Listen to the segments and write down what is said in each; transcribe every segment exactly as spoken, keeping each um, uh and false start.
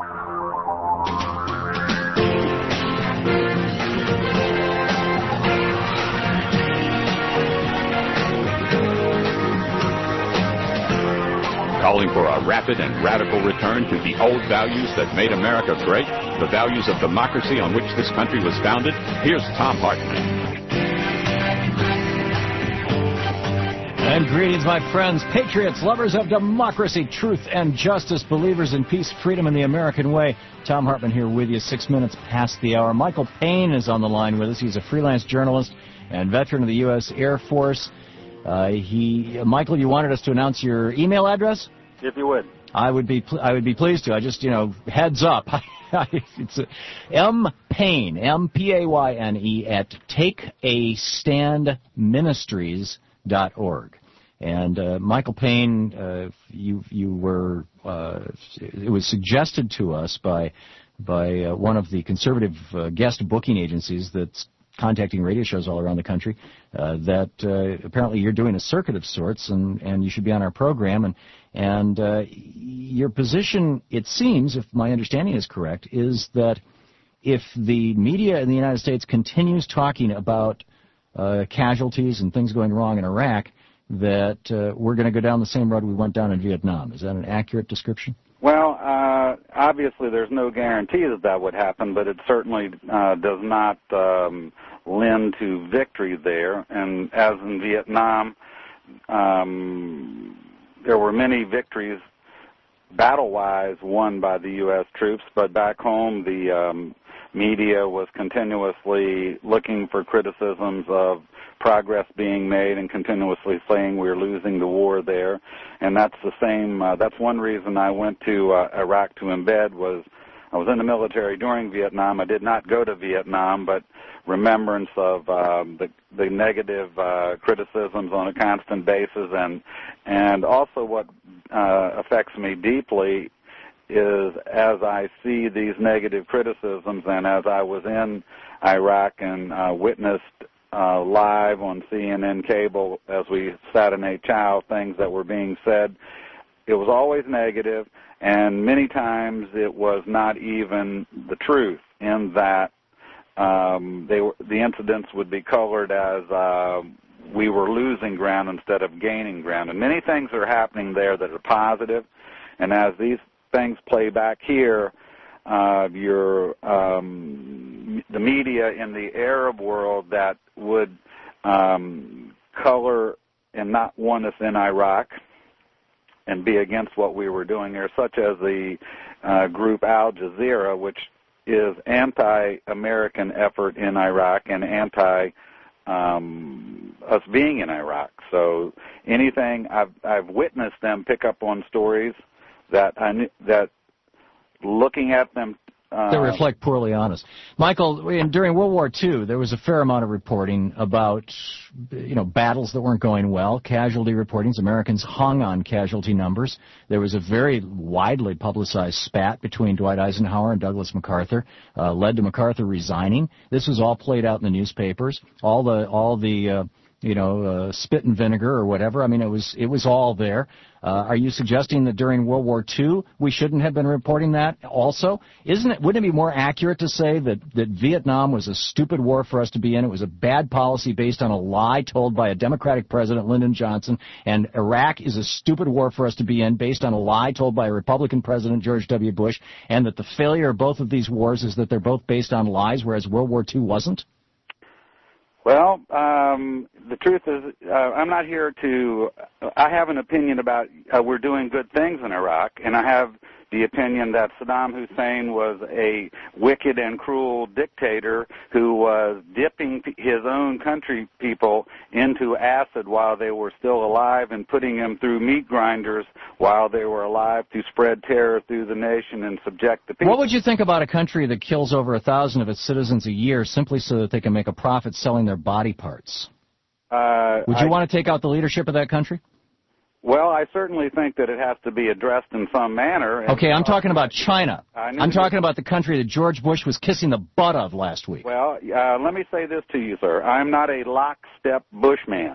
Calling for a rapid and radical return to the old values that made America great, the values of democracy on which this country was founded, here's Thom Hartmann. And greetings, my friends, patriots, lovers of democracy, truth, and justice, believers in peace, freedom, and the American way. Thom Hartmann here with you, six minutes past the hour. Michael Payne is on the line with us. He's a freelance journalist and veteran of the U S Air Force. Uh, he, Michael, you wanted us to announce your email address? If you would. I would be, pl- I would be pleased to. I just, you know, heads up. It's a, M Payne, M P A Y N E, at take a stand ministries dot org. And uh, Michael Payne, uh, you you were, uh, it was suggested to us by by uh, one of the conservative uh, guest booking agencies that's contacting radio shows all around the country, uh, that uh, apparently you're doing a circuit of sorts, and, and you should be on our program. And and uh, your position, it seems, if my understanding is correct, is that if the media in the United States continues talking about uh, casualties and things going wrong in Iraq, that uh, we're going to go down the same road we went down in Vietnam. Is that an accurate description? Well, uh, obviously there's no guarantee that that would happen, but it certainly uh, does not um, lend to victory there. And as in Vietnam, um, there were many victories battle-wise won by the U S troops, but back home the um, media was continuously looking for criticisms of progress being made and continuously saying we're losing the war there. And that's the same, uh, that's one reason I went to uh, Iraq to embed was I was in the military during Vietnam. I did not go to Vietnam, but remembrance of um, the, the negative uh, criticisms on a constant basis, and and also what uh, affects me deeply is as I see these negative criticisms, and as I was in Iraq and uh, witnessed uh, live on C N N cable as we sat in a chow things that were being said, it was always negative, and many times it was not even the truth in that um, they were, the incidents would be colored as uh, we were losing ground instead of gaining ground. And many things are happening there that are positive, and as these things play back here, uh, your um, the media in the Arab world that would um, color and not want us in Iraq and be against what we were doing here, such as the uh, group Al Jazeera, which is anti-American effort in Iraq and anti um, us being in Iraq. So anything I've I've witnessed them pick up on stories that I that looking at them uh, that reflect poorly on us. Michael, in, during World War Two, there was a fair amount of reporting about, you know, battles that weren't going well, casualty reportings. Americans hung on casualty numbers. There was a very widely publicized spat between Dwight Eisenhower and Douglas MacArthur, uh, led to MacArthur resigning. This was all played out in the newspapers. All the all the uh, you know, uh, spit and vinegar or whatever. I mean, it was it was all there. Uh, are you suggesting that during World War Two we shouldn't have been reporting that also? Isn't it? Wouldn't it be more accurate to say that, that Vietnam was a stupid war for us to be in? It was a bad policy based on a lie told by a Democratic president, Lyndon Johnson, and Iraq is a stupid war for us to be in based on a lie told by a Republican president, George W. Bush, and that the failure of both of these wars is that they're both based on lies, whereas World War Two wasn't? Well, um, the truth is, uh, I'm not here to, uh, I have an opinion about uh, we're doing good things in Iraq, and I have the opinion that Saddam Hussein was a wicked and cruel dictator who was dipping his own country people into acid while they were still alive and putting them through meat grinders while they were alive to spread terror through the nation and subject the people. What would you think about a country that kills over a thousand of its citizens a year simply so that they can make a profit selling their body parts? Uh, would you I, want to take out the leadership of that country? Well, I certainly think that it has to be addressed in some manner. And, okay, I'm talking about China. I'm talking about the country that George Bush was kissing the butt of last week. Well, uh, let me say this to you, sir. I'm not a lockstep Bush man.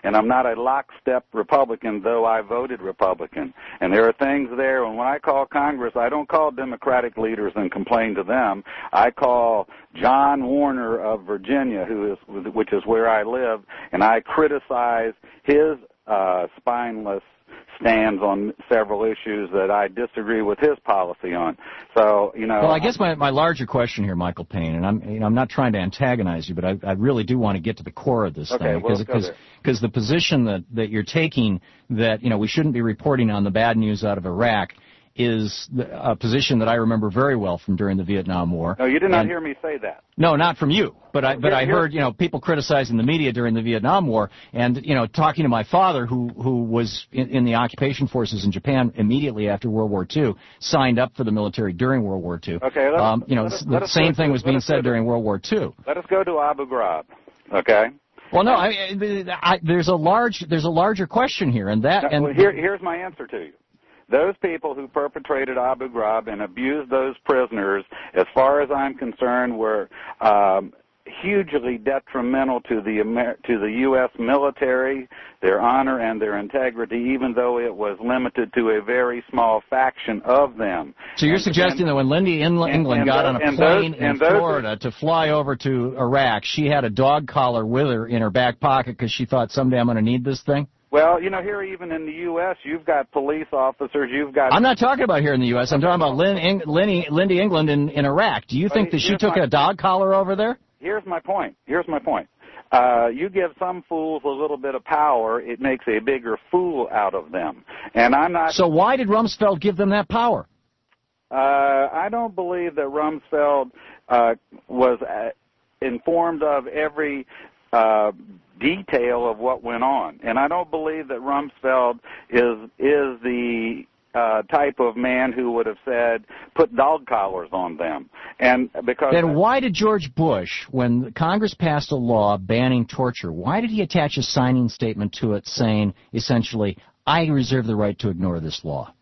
and I'm not a lockstep Republican, though I voted Republican. And there are things there, and when I call Congress, I don't call Democratic leaders and complain to them. I call John Warner of Virginia, who is, which is where I live, and I criticize his uh, spineless stands on several issues that I disagree with his policy on. So, you know. Well, I guess my, my larger question here, Michael Payne, and I'm you know I'm not trying to antagonize you, but I, I really do want to get to the core of this okay, thing because because because the position that that you're taking that you know we shouldn't be reporting on the bad news out of Iraq is a position that I remember very well from during the Vietnam War. No, you did not and, hear me say that. No, not from you, but I but Here, I heard you know people criticizing the media during the Vietnam War, and you know talking to my father who who was in, in the occupation forces in Japan immediately after World War Two, signed up for the military during World War Two. Okay, let us, um, you know let us, the let us same go thing to, was being said to, during World War Two. Let us go to Abu Ghraib. Okay. Well, no, I, I, there's a large there's a larger question here, and that now, and well, here, here's my answer to you. Those people who perpetrated Abu Ghraib and abused those prisoners, as far as I'm concerned, were um, hugely detrimental to the Amer- to the U S military, their honor and their integrity, even though it was limited to a very small faction of them. So you're and, suggesting and, that when Lindy in England and, and got those, on a plane those, in Florida are, to fly over to Iraq, she had a dog collar with her in her back pocket because she thought someday I'm going to need this thing? Well, you know, here even in the U S, you've got police officers, you've got... I'm not talking about here in the U S I'm talking about Lynn, Eng, Lindy, Lindy England in, in Iraq. Do you but think that she took my, a dog collar over there? Here's my point. Here's my point. Uh, you give some fools a little bit of power, it makes a bigger fool out of them. And I'm not... So why did Rumsfeld give them that power? Uh, I don't believe that Rumsfeld uh, was uh, informed of every... Uh, detail of what went on, and I don't believe that Rumsfeld is is the uh, type of man who would have said put dog collars on them. And because then why did George Bush, when Congress passed a law banning torture, why did he attach a signing statement to it saying essentially, I reserve the right to ignore this law?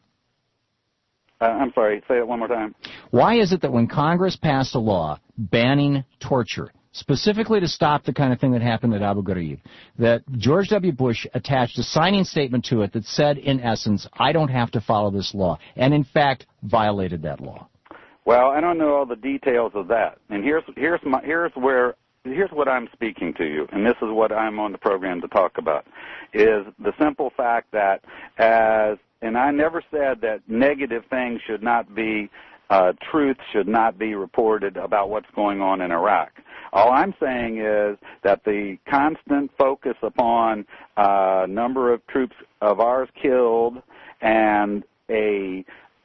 Uh, I'm sorry, say it one more time. Why is it that when Congress passed a law banning torture, specifically to stop the kind of thing that happened at Abu Ghraib, that George W. Bush attached a signing statement to it that said, in essence, I don't have to follow this law, and in fact violated that law? Well, I don't know all the details of that, and here's here's my here's where here's what I'm speaking to you, and this is what I'm on the program to talk about, is the simple fact that as, and I never said that negative things should not be, uh, truth should not be reported about what's going on in Iraq. All I'm saying is that the constant focus upon a uh, number of troops of ours killed and a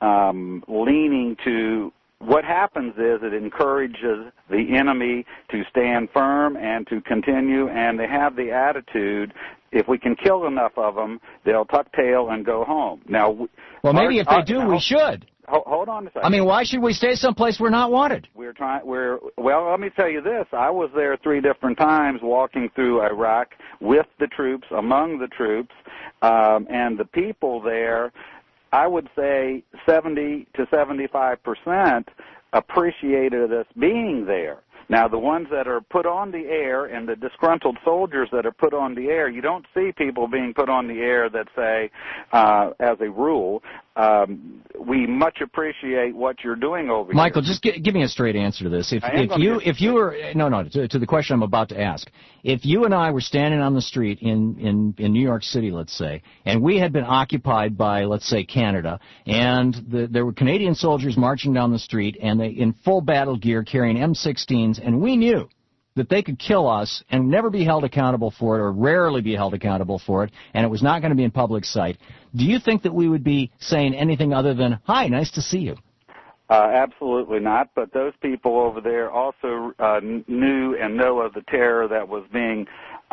um, leaning to what happens is it encourages the enemy to stand firm and to continue, and they have the attitude, if we can kill enough of them, they'll tuck tail and go home. Now, well, maybe our, if they our, do, now, we should. Hold on a second. I mean, why should we stay someplace we're not wanted? We're trying. We're well. Let me tell you this. I was there three different times, walking through Iraq with the troops, among the troops, um, and the people there. I would say seventy to seventy-five percent appreciated us being there. Now, the ones that are put on the air and the disgruntled soldiers that are put on the air, you don't see people being put on the air that say, uh, as a rule, um, we much appreciate what you're doing over here. Michael, just g- give me a straight answer to this. If, if you if you were no no to, to the question I'm about to ask, if you and I were standing on the street in, in, in New York City, let's say, and we had been occupied by, let's say, Canada, and the, there were Canadian soldiers marching down the street, and they in full battle gear carrying M sixteens, and we knew that they could kill us and never be held accountable for it, or rarely be held accountable for it, and it was not going to be in public sight, do you think that we would be saying anything other than, hi, nice to see you? Uh, absolutely not, but those people over there also uh, knew and know of the terror that was being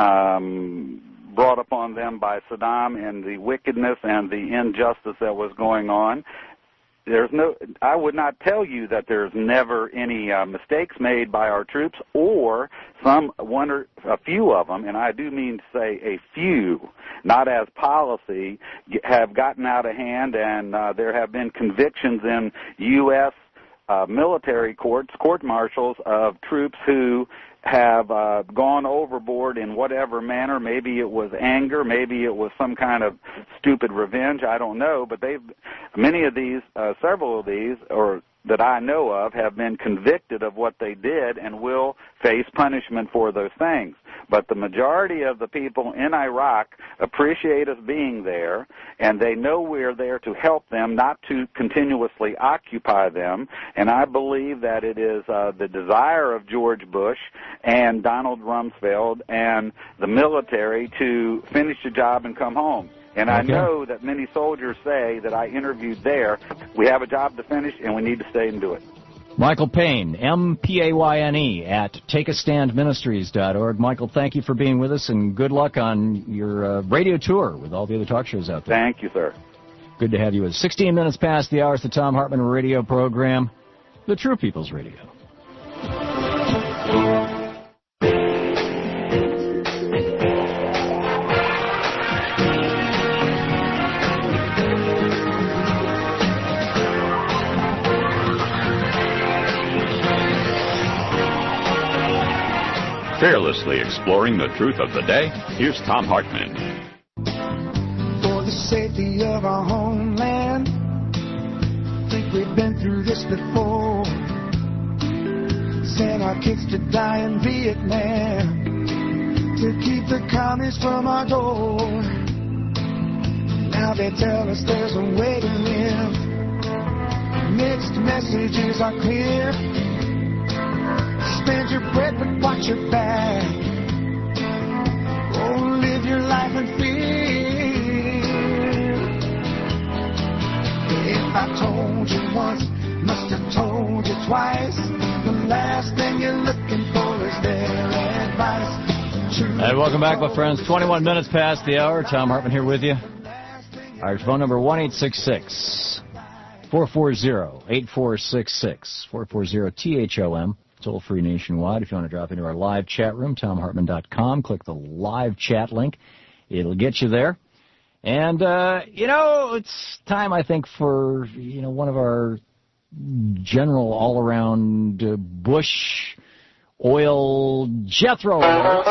um, brought upon them by Saddam and the wickedness and the injustice that was going on. There's no, I would not tell you that there's never any uh, mistakes made by our troops, or some one or a few of them, and I do mean to say a few, not as policy, have gotten out of hand, and uh, there have been convictions in U S uh, military courts, court martials of troops who have uh, gone overboard in whatever manner. Maybe it was anger, maybe it was some kind of stupid revenge, I don't know, but they've, many of these, uh, several of these, or that I know of, have been convicted of what they did and will face punishment for those things. But the majority of the people in Iraq appreciate us being there, and they know we're there to help them, not to continuously occupy them. And I believe that it is uh, the desire of George Bush and Donald Rumsfeld and the military to finish the job and come home. And I okay. know that many soldiers say that I interviewed there, we have a job to finish and we need to stay and do it. Michael Payne, M P A Y N E, at take a stand ministries dot org. Michael, thank you for being with us, and good luck on your uh, radio tour with all the other talk shows out there. Thank you, sir. Good to have you with us. sixteen minutes past the hour. It's the Thom Hartmann radio program, the True People's Radio. Fearlessly exploring the truth of the day, here's Thom Hartmann. For the safety of our homeland, think we've been through this before. Sent our kids to die in Vietnam to keep the commies from our door. Now they tell us there's a way to live. Mixed messages are clear. Spend your bread, but watch your back. Oh, live your life in fear. If I told you once, must have told you twice. The last thing you're looking for is their advice. True. And welcome back, my friends. twenty-one minutes past the hour. Thom Hartmann here with you. Our phone number, one eight six six, four four zero, eight four six six, four four zero T H O M. Toll-free nationwide. If you want to drop into our live chat room, thom hartmann dot com, click the live chat link. It'll get you there. And, uh, you know, it's time, I think, for, you know, one of our general all-around uh, Bush oil Jethro alerts.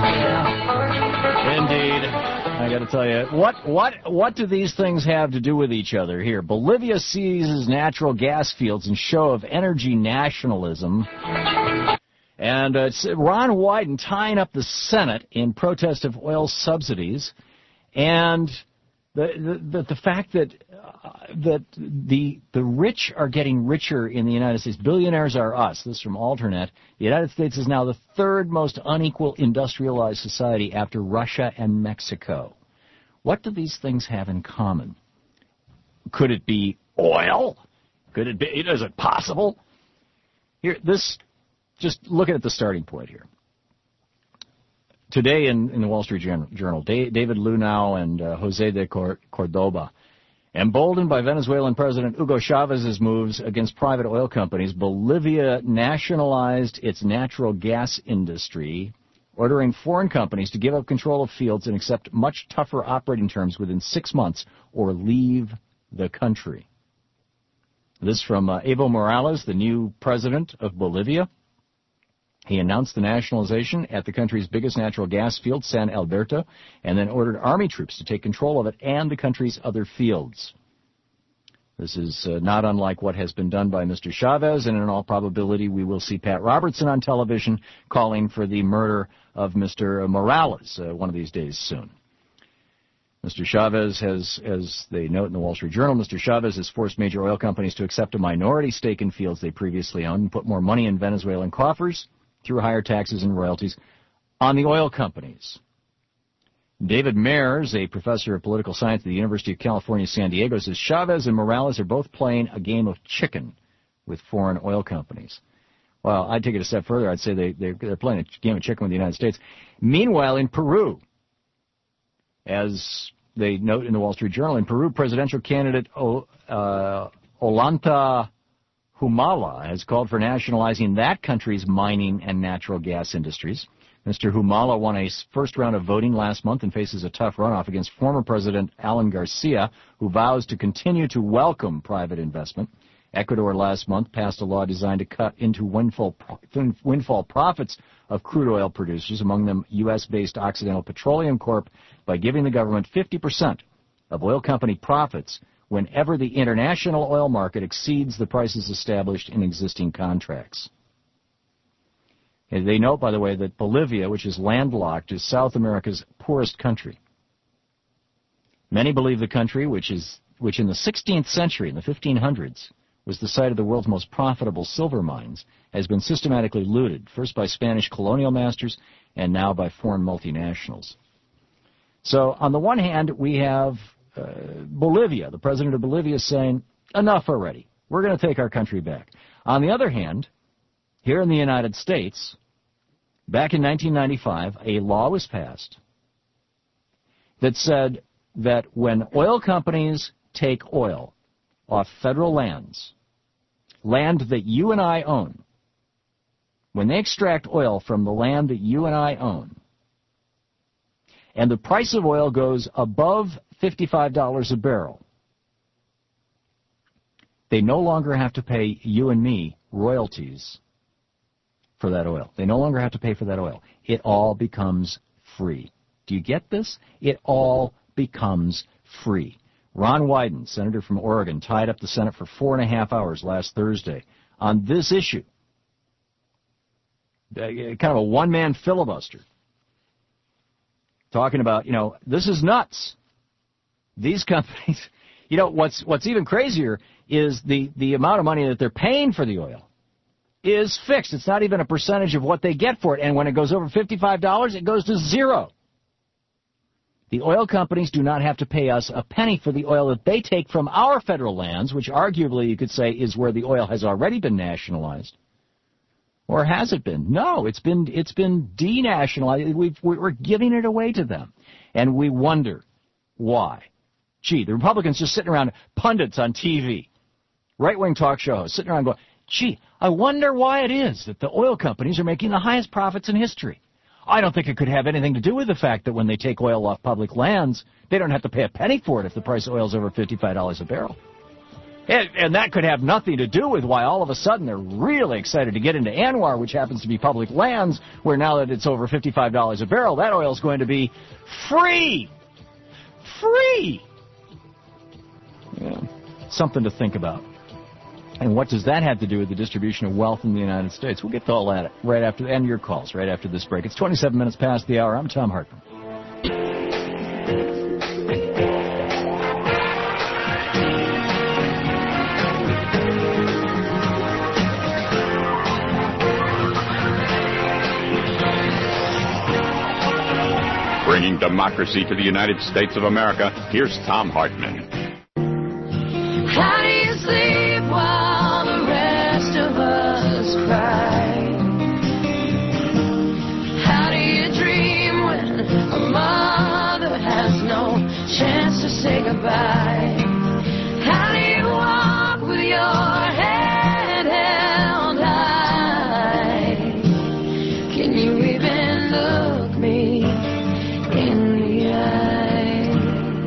Yeah. Indeed. I got to tell you, what what what do these things have to do with each other here? Bolivia seizes natural gas fields in show of energy nationalism. And uh, it's Ron Wyden tying up the Senate in protest of oil subsidies. And the the, the, the fact that uh, that the the rich are getting richer in the United States. Billionaires are us. This is from Alternet. The United States is now the third most unequal industrialized society after Russia and Mexico. What do these things have in common? Could it be oil? Could it be? Is it possible? Here, this. Just looking at the starting point here. Today in, in the Wall Street Journal, David Lunau and uh, Jose de Cordoba, emboldened by Venezuelan President Hugo Chávez's moves against private oil companies, Bolivia nationalized its natural gas industry, ordering foreign companies to give up control of fields and accept much tougher operating terms within six months or leave the country. This from uh, Evo Morales, the new president of Bolivia. He announced the nationalization at the country's biggest natural gas field, San Alberto, and then ordered army troops to take control of it and the country's other fields. This is uh, not unlike what has been done by Mister Chavez, and in all probability we will see Pat Robertson on television calling for the murder of Mister Morales uh, one of these days soon. Mister Chavez has, as they note in the Wall Street Journal, Mister Chavez has forced major oil companies to accept a minority stake in fields they previously owned and put more money in Venezuelan coffers through higher taxes and royalties on the oil companies. David Mayers, a professor of political science at the University of California, San Diego, says Chavez and Morales are both playing a game of chicken with foreign oil companies. Well, I'd take it a step further. I'd say they, they're playing a game of chicken with the United States. Meanwhile, in Peru, as they note in the Wall Street Journal, in Peru, presidential candidate o, uh, Ollanta Humala has called for nationalizing that country's mining and natural gas industries. Mister Humala won a first round of voting last month and faces a tough runoff against former President Alan Garcia, who vows to continue to welcome private investment Ecuador last month passed a law designed to cut into windfall, windfall profits of crude oil producers, among them U S-based Occidental Petroleum Corp, by giving the government fifty percent of oil company profits whenever the international oil market exceeds the prices established in existing contracts. And they note, by the way, that Bolivia, which is landlocked, is South America's poorest country. Many believe the country, which is which in the sixteenth century, in the fifteen hundreds, was the site of the world's most profitable silver mines, has been systematically looted, first by Spanish colonial masters and now by foreign multinationals. So on the one hand, we have uh, Bolivia, the president of Bolivia, saying, enough already. We're going to take our country back. On the other hand, here in the United States, back in nineteen ninety-five, a law was passed that said that when oil companies take oil off federal lands, land that you and I own, when they extract oil from the land that you and I own, and the price of oil goes above fifty-five dollars a barrel, they no longer have to pay you and me royalties for that oil. They no longer have to pay for that oil. It all becomes free. Do you get this? It all becomes free. Ron Wyden, senator from Oregon, tied up the Senate for four and a half hours last Thursday on this issue. Uh, kind of a one-man filibuster. Talking about, you know, this is nuts. These companies, you know, what's what's even crazier is the, the amount of money that they're paying for the oil is fixed. It's not even a percentage of what they get for it. And when it goes over fifty-five dollars, it goes to zero. The oil companies do not have to pay us a penny for the oil that they take from our federal lands, which arguably you could say is where the oil has already been nationalized. Or has it been? No, it's been it's been denationalized. We've, we're giving it away to them. And we wonder why. Gee, the Republicans just sitting around, pundits on T V, right-wing talk show hosts, sitting around going, gee, I wonder why it is that the oil companies are making the highest profits in history. I don't think it could have anything to do with the fact that when they take oil off public lands, they don't have to pay a penny for it if the price of oil is over fifty-five dollars a barrel. And, and that could have nothing to do with why all of a sudden they're really excited to get into ANWR, which happens to be public lands, where now that it's over fifty-five dollars a barrel, that oil is going to be free. Free! Yeah, something to think about. And what does that have to do with the distribution of wealth in the United States? We'll get to all that right after, and your calls right after this break. It's twenty-seven minutes past the hour. I'm Tom Hartman. Bringing democracy to the United States of America, here's Tom Hartman. How do you sleep while the rest of us cry? How do you dream when a mother has no chance to say goodbye? How do you walk with your head held high? Can you even look me in the eye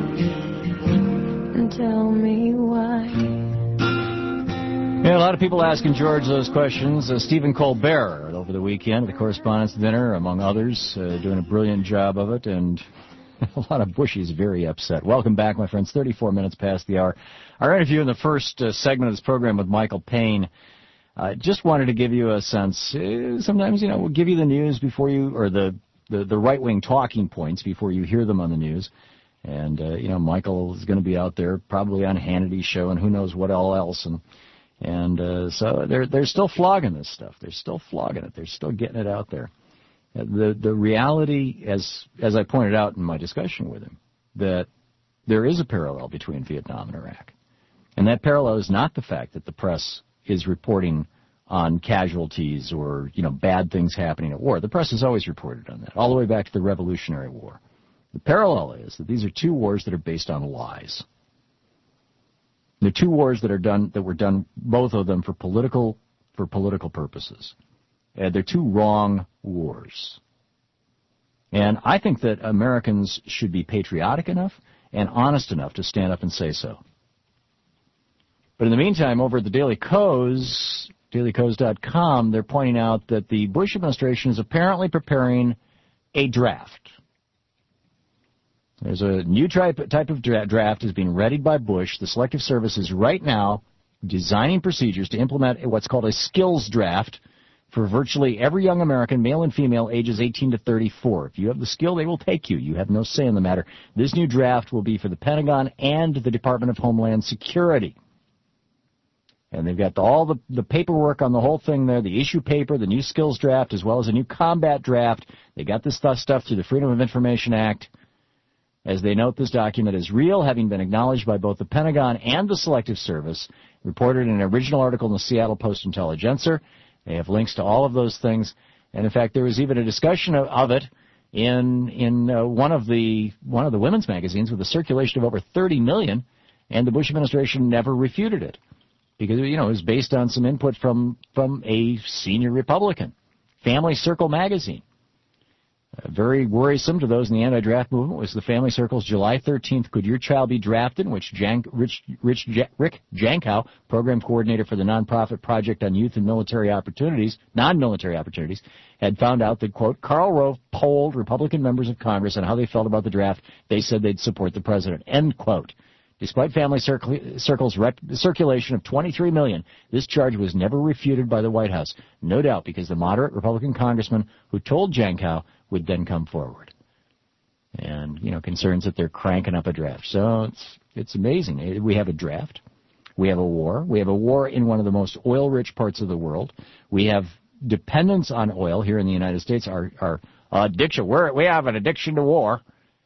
and tell me why? Yeah, a lot of people asking George those questions. Uh, Stephen Colbert over the weekend at the Correspondents' Dinner, among others, uh, doing a brilliant job of it, and a lot of Bushies very upset. Welcome back, my friends. thirty-four minutes past the hour. Our interview in the first uh, segment of this program with Michael Payne. I uh, just wanted to give you a sense. Uh, sometimes, you know, we'll give you the news before you, or the, the, the right-wing talking points before you hear them on the news. And, uh, you know, Michael is going to be out there probably on Hannity's show and who knows what all else. And And uh, so they're they're still flogging this stuff. They're still flogging it. They're still getting it out there. The the reality, as as I pointed out in my discussion with him, that there is a parallel between Vietnam and Iraq, and that parallel is not the fact that the press is reporting on casualties or, you know, bad things happening at war. The press has always reported on that, all the way back to the Revolutionary War. The parallel is that these are two wars that are based on lies. They're two wars that are done that were done, both of them for political for political purposes. And they're two wrong wars. And I think that Americans should be patriotic enough and honest enough to stand up and say so. But in the meantime, over at the Daily Kos, daily kos dot com, they're pointing out that the Bush administration is apparently preparing a draft. There's a new type type of dra- draft is being readied by Bush. The Selective Service is right now designing procedures to implement what's called a skills draft for virtually every young American, male and female, ages eighteen to thirty-four. If you have the skill, they will take you. You have no say in the matter. This new draft will be for the Pentagon and the Department of Homeland Security. And they've got all the, the paperwork on the whole thing there, the issue paper, the new skills draft, as well as a new combat draft. They got this stuff, stuff through the Freedom of Information Act. As they note, this document is real, having been acknowledged by both the Pentagon and the Selective Service, reported in an original article in the Seattle Post-Intelligencer. They have links to all of those things. And, in fact, there was even a discussion of, of it in in uh, one of the one of the women's magazines with a circulation of over thirty million, and the Bush administration never refuted it. Because, you know, it was based on some input from, from a senior Republican, Family Circle magazine. Uh, very worrisome to those in the anti-draft movement was the Family Circle's July thirteenth, Could Your Child Be Drafted?, in which Jan- Rich, Rich, Rick Jankow, program coordinator for the nonprofit Project on Youth and Military Opportunities, non-military opportunities, had found out that, quote, Karl Rove polled Republican members of Congress on how they felt about the draft. They said they'd support the president, end quote. Despite Family Circle's rec- circulation of twenty-three million, this charge was never refuted by the White House, no doubt because the moderate Republican congressman who told Jankow would then come forward. And, you know, concerns that they're cranking up a draft. So it's it's amazing. We have a draft. We have a war. We have a war in one of the most oil-rich parts of the world. We have dependence on oil here in the United States. Our, our addiction, we're, we have an addiction to war.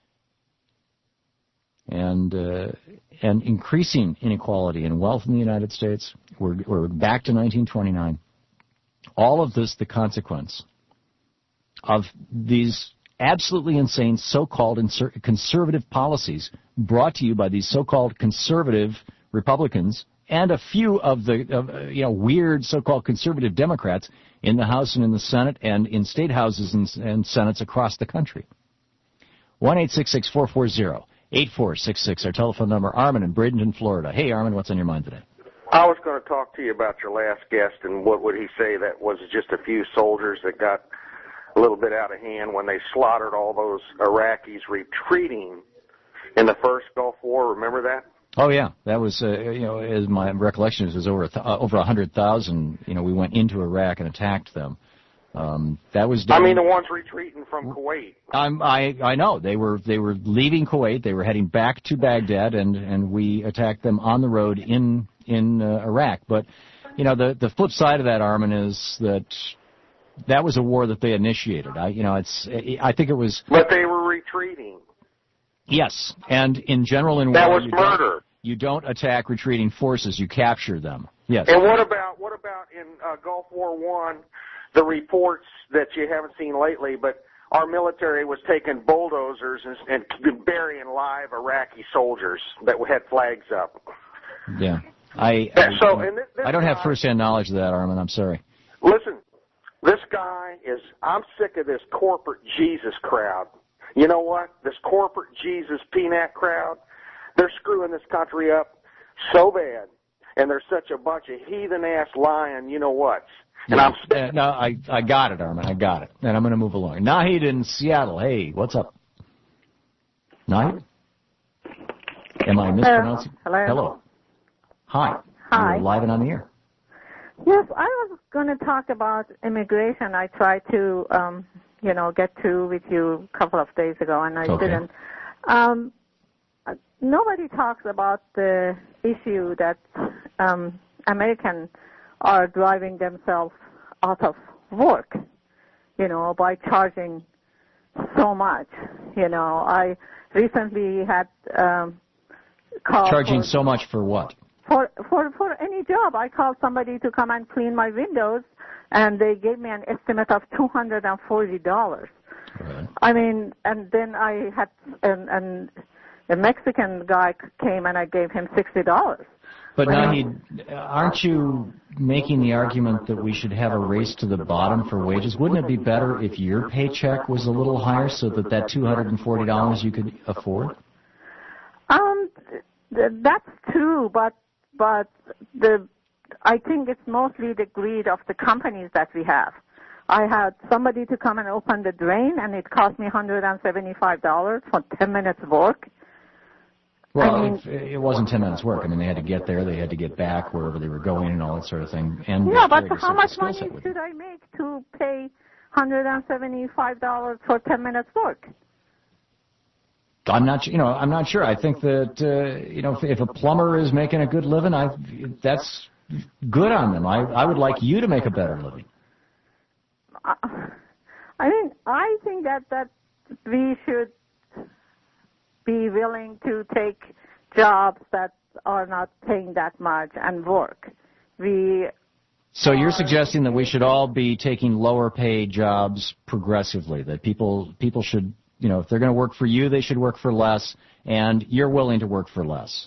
And uh, and increasing inequality and wealth in the United States. We're, we're back to nineteen twenty-nine. All of this, the consequence of these absolutely insane so-called insur- conservative policies brought to you by these so-called conservative Republicans and a few of the of, uh, you know weird so-called conservative Democrats in the House and in the Senate and in state houses and, and senates across the country. one eight six six, four four zero, eight four six six, our telephone number. Armin in Bradenton, Florida. Hey, Armin, what's on your mind today? I was going to talk to you about your last guest and what would he say that was just a few soldiers that got a little bit out of hand when they slaughtered all those Iraqis retreating in the first Gulf War. Remember that? Oh, yeah. That was, uh, you know, as my recollection is, it was over, a th- uh, over one hundred thousand. You know, we went into Iraq and attacked them. Um, that was. During, I mean, the ones retreating from Kuwait. I'm, I I know they were they were leaving Kuwait. They were heading back to Baghdad, and, and we attacked them on the road in in uh, Iraq. But you know, the the flip side of that, Armin, is that that was a war that they initiated. I you know, it's I think it was. But they were retreating. Yes, and in general in that war, was you murder. Don't, you don't attack retreating forces. You capture them. Yes. And what about what about in uh, Gulf War One? The reports that you haven't seen lately, but our military was taking bulldozers and, and burying live Iraqi soldiers that had flags up. Yeah, I I, so, and this, this I don't guy, have firsthand knowledge of that, Armin. I'm sorry. Listen, this guy is. I'm sick of this corporate Jesus crowd. You know what? This corporate Jesus peanut crowd. They're screwing this country up so bad, and they're such a bunch of heathen ass lying. You know what? And yeah. I'm uh, no, I I got it, Armin. I got it. And I'm going to move along. Nahid in Seattle. Hey, what's up? Nahid? Am I mispronouncing? Hello. Hello. Hi. Hi. You're live and on the air. Yes, I was going to talk about immigration. I tried to, um, you know, get to with you a couple of days ago, and I okay. didn't. Um, nobody talks about the issue that um, American are driving themselves out of work, you know, by charging so much. You know, I recently had um, called charging for, so much for what? For for for any job. I called somebody to come and clean my windows, and they gave me an estimate of two hundred and forty dollars. Right. I mean, and then I had an, an a Mexican guy came and I gave him sixty dollars. But Nahid, aren't you making the argument that we should have a race to the bottom for wages? Wouldn't it be better if your paycheck was a little higher so that that two hundred forty dollars you could afford? Um, th- that's true, but but the I think it's mostly the greed of the companies that we have. I had somebody to come and open the drain, and it cost me one hundred seventy-five dollars for ten minutes work. Well, I mean, it, it wasn't ten minutes work. I mean, they had to get there, they had to get back wherever they were going and all that sort of thing. And yeah, but carried a how certain much skill money set with should them. I make to pay one hundred seventy-five dollars for ten minutes work? I'm not, you know, I'm not sure. I think that, uh, you know, if, if a plumber is making a good living, I, that's good on them. I, I would like you to make a better living. Uh, I mean, I think that, that we should be willing to take jobs that are not paying that much and work. We So you're suggesting that we should all be taking lower paid jobs progressively, that people people should, you know, if they're going to work for you, they should work for less, and you're willing to work for less.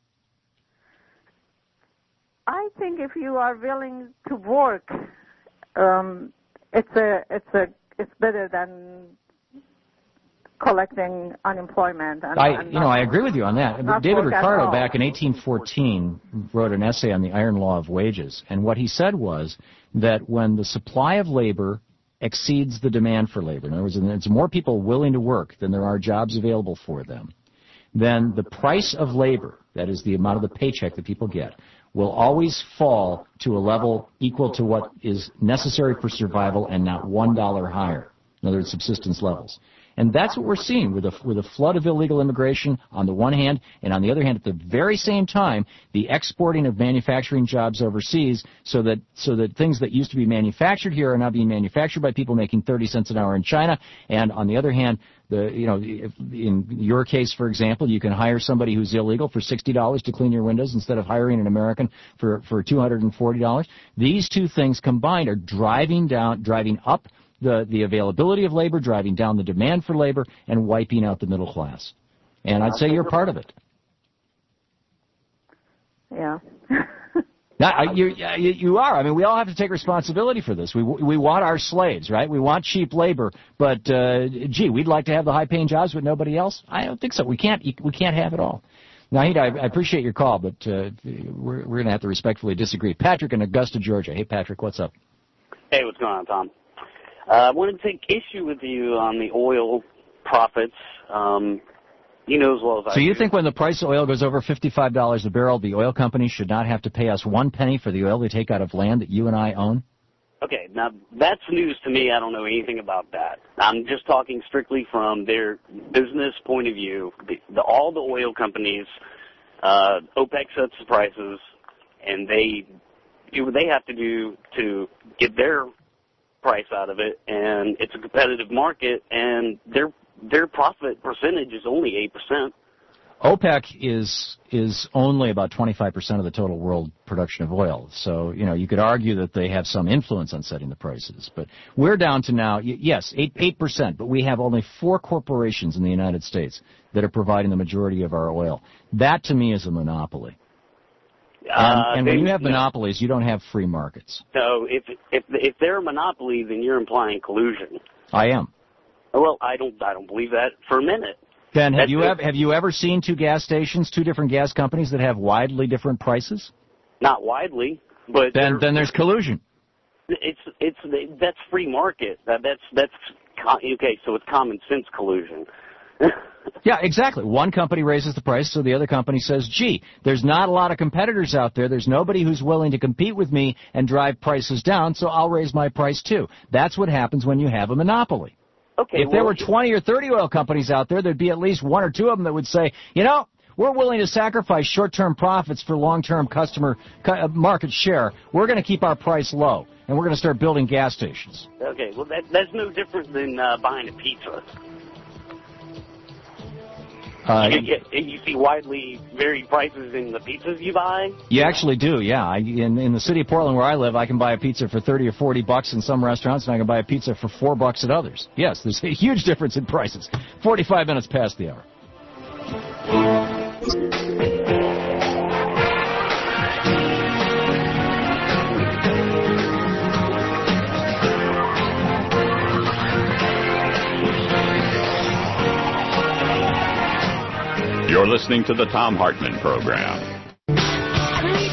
I think if you are willing to work, um, it's a it's a it's better than collecting unemployment. And, I, and you know, I agree with you on that. not David work at Ricardo, all. back in eighteen fourteen, wrote an essay on the iron law of wages, and what he said was that when the supply of labor exceeds the demand for labor, in other words, it's more people willing to work than there are jobs available for them, then the price of labor, that is the amount of the paycheck that people get, will always fall to a level equal to what is necessary for survival and not one dollar higher. In other words, subsistence levels. And that's what we're seeing with a, with a flood of illegal immigration on the one hand, and on the other hand, at the very same time, the exporting of manufacturing jobs overseas so that so that things that used to be manufactured here are now being manufactured by people making thirty cents an hour in China. And on the other hand, the you know, if, in your case, for example, you can hire somebody who's illegal for sixty dollars to clean your windows instead of hiring an American for, for two hundred forty dollars. These two things combined are driving down, driving up The, the availability of labor, driving down the demand for labor, and wiping out the middle class. And I'd say you're part of it. Yeah. Now, you, you, you are. I mean, we all have to take responsibility for this. We, we want our slaves, right? We want cheap labor, but, uh, gee, we'd like to have the high-paying jobs with nobody else? I don't think so. We can't, we can't have it all. Nahid, I, I appreciate your call, but uh, we're, we're going to have to respectfully disagree. Patrick in Augusta, Georgia. Hey, Patrick, what's up? Hey, what's going on, Tom? Uh, I wanted to take issue with you on the oil profits. Um, you know as well as I do. So you think when the price of oil goes over fifty-five dollars a barrel, the oil companies should not have to pay us one penny for the oil they take out of land that you and I own? Okay, now that's news to me. I don't know anything about that. I'm just talking strictly from their business point of view. The, the, all the oil companies, uh, OPEC sets the prices, and they do what they have to do to get their price out of it, and it's a competitive market, and their their profit percentage is only eight percent. OPEC is is only about twenty-five percent of the total world production of oil. So, you know, you could argue that they have some influence on setting the prices. But we're down to now, yes, eight, eight percent, but we have only four corporations in the United States that are providing the majority of our oil. That, to me, is a monopoly. And, Uh, and they- when you have no. monopolies, you don't have free markets. So if if if they're a monopoly, then you're implying collusion. I am. Well, I don't I don't believe that for a minute. Ben, have That's you it. ever, have you ever seen two gas stations, two different gas companies that have widely different prices? Not widely, but Then they're- then there's collusion. it's it's that's free market. That that's that's co- okay. So it's common sense collusion. Yeah, exactly. One company raises the price, so the other company says, gee, there's not a lot of competitors out there. There's nobody who's willing to compete with me and drive prices down, so I'll raise my price too. That's what happens when you have a monopoly. Okay. If there well, were twenty or thirty oil companies out there, there'd be at least one or two of them that would say, you know, we're willing to sacrifice short-term profits for long-term customer cu- market share. We're going to keep our price low, and we're going to start building gas stations. Okay. Well, that that's no different than uh, buying a pizza. Uh, You get you see widely varied prices in the pizzas you buy. You actually do, yeah. I, in in the city of Portland where I live, I can buy a pizza for thirty or forty bucks in some restaurants, and I can buy a pizza for four bucks at others. Yes, there's a huge difference in prices. Forty-five minutes past the hour. You're listening to the Tom Hartman Program.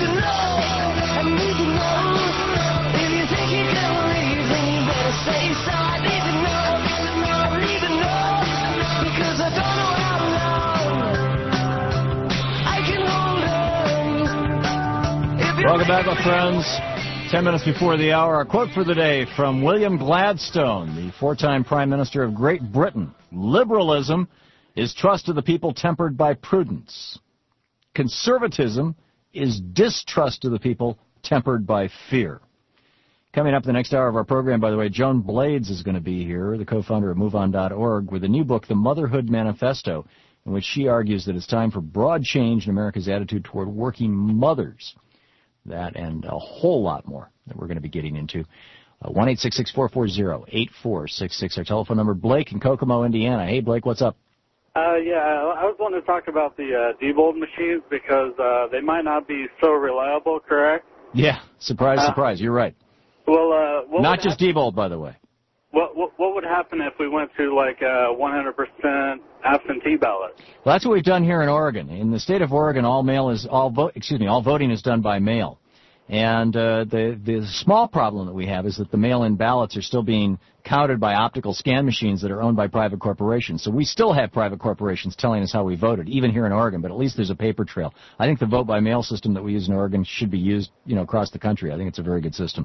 Welcome back, my friends. Ten minutes before the hour, our quote for the day from William Gladstone, the four-time Prime Minister of Great Britain. Liberalism is trust of the people tempered by prudence. Conservatism is distrust of the people tempered by fear. Coming up the next hour of our program, by the way, Joan Blades is going to be here, the co-founder of move on dot org, with a new book, The Motherhood Manifesto, in which she argues that it's time for broad change in America's attitude toward working mothers. That and a whole lot more that we're going to be getting into. Uh, one eight six six, four four zero, eight four six six, our telephone number. Blake in Kokomo, Indiana. Hey, Blake, what's up? Uh, yeah, I was wanting to talk about the uh, Diebold machines because uh, they might not be so reliable, correct? Yeah, surprise, uh, surprise. You're right. Well, uh, what not just Diebold, by the way. What, what what would happen if we went to like uh, one hundred percent absentee ballot? Well, that's what we've done here in Oregon. In the state of Oregon, all mail is all vote. Excuse me, all voting is done by mail. And uh, the the small problem that we have is that the mail-in ballots are still being counted by optical scan machines that are owned by private corporations. So we still have private corporations telling us how we voted, even here in Oregon. But at least there's a paper trail. I think the vote-by-mail system that we use in Oregon should be used, you know, across the country. I think it's a very good system.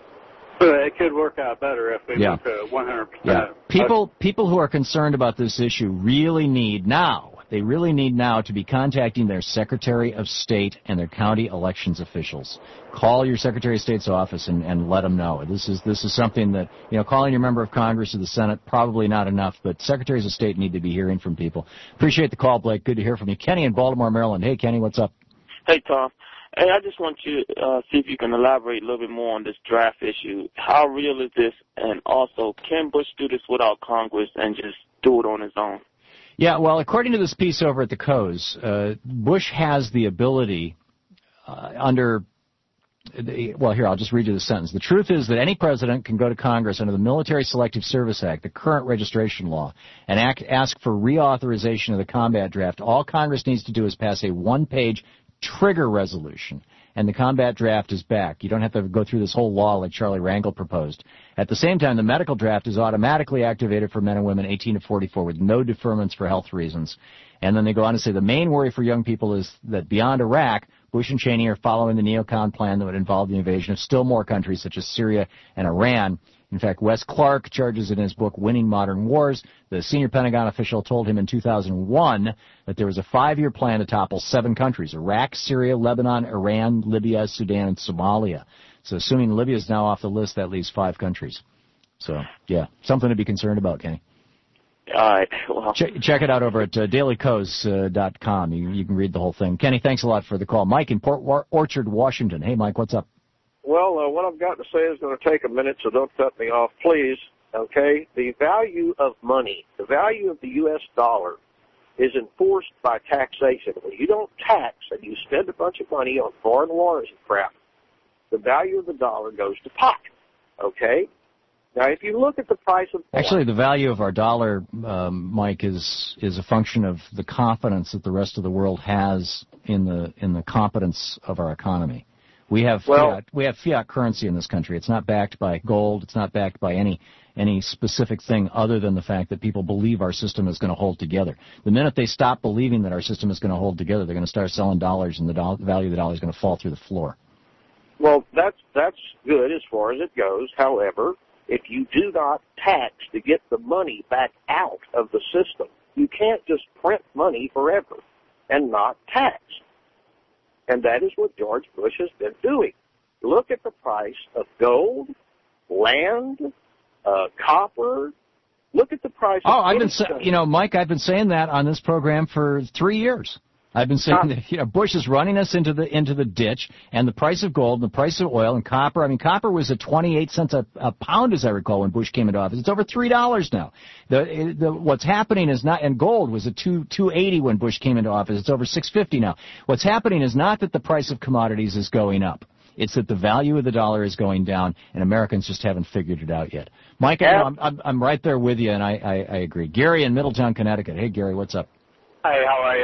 It could work out better if we yeah. went to one hundred percent. Yeah. People, people who are concerned about this issue really need now, they really need now to be contacting their Secretary of State and their county elections officials. Call your Secretary of State's office and, and let them know. This is this is something that, you know, calling your member of Congress or the Senate, probably not enough, but Secretaries of State need to be hearing from people. Appreciate the call, Blake. Good to hear from you. Kenny in Baltimore, Maryland. Hey, Kenny, what's up? Hey, Tom. Hey, I just want you to uh, see if you can elaborate a little bit more on this draft issue. How real is this? And also, can Bush do this without Congress and just do it on his own? Yeah, well, according to this piece over at the Coase, uh, Bush has the ability uh, under, the, well, here, I'll just read you the sentence. The truth is that any president can go to Congress under the Military Selective Service Act, the current registration law, and act, ask for reauthorization of the combat draft. All Congress needs to do is pass a one-page trigger resolution, and the combat draft is back. You don't have to go through this whole law like Charlie Rangel proposed. At the same time, the medical draft is automatically activated for men and women eighteen to forty-four with no deferments for health reasons. And then they go on to say the main worry for young people is that beyond Iraq, Bush and Cheney are following the neocon plan that would involve the invasion of still more countries such as Syria and Iran. In fact, Wes Clark charges in his book, Winning Modern Wars, the senior Pentagon official told him in two thousand one that there was a five-year plan to topple seven countries, Iraq, Syria, Lebanon, Iran, Libya, Sudan, and Somalia. So assuming Libya is now off the list, that leaves five countries. So, yeah, something to be concerned about, Kenny. All right. Well. Check, check it out over at uh, daily coase dot com. You, you can read the whole thing. Kenny, thanks a lot for the call. Mike in Port War- Orchard, Washington. Hey, Mike, what's up? Well, uh, what I've got to say is going to take a minute, so don't cut me off, please. Okay? The value of money, the value of the U S dollar is enforced by taxation. When you don't tax and you spend a bunch of money on foreign wars and crap, the value of the dollar goes to pot. Okay? Now, if you look at the price of oil, actually, the value of our dollar, um, Mike, is is a function of the confidence that the rest of the world has in the in the competence of our economy. We have well, fiat, we have fiat currency in this country. It's not backed by gold. It's not backed by any any specific thing other than the fact that people believe our system is going to hold together. The minute they stop believing that our system is going to hold together, they're going to start selling dollars, and the do- value of the dollar is going to fall through the floor. Well, that's that's good as far as it goes. However, if you do not tax to get the money back out of the system, you can't just print money forever and not tax. And that is what George Bush has been doing. Look at the price of gold, land, uh, copper. Look at the price oh, of I've been, sa- you know, Mike, I've been saying that on this program for three years. I've been saying that, you know, Bush is running us into the into the ditch, and the price of gold, and the price of oil, and copper. I mean, copper was at twenty-eight cents a, a pound, as I recall, when Bush came into office. It's over three dollars now. The, the what's happening is not, and gold was at two two eighty when Bush came into office. It's over six fifty now. What's happening is not that the price of commodities is going up. It's that the value of the dollar is going down, and Americans just haven't figured it out yet. Mike, I know, I'm, I'm I'm right there with you, and I, I I agree. Gary in Middletown, Connecticut. Hey, Gary, what's up? Hey, how are you? Hey,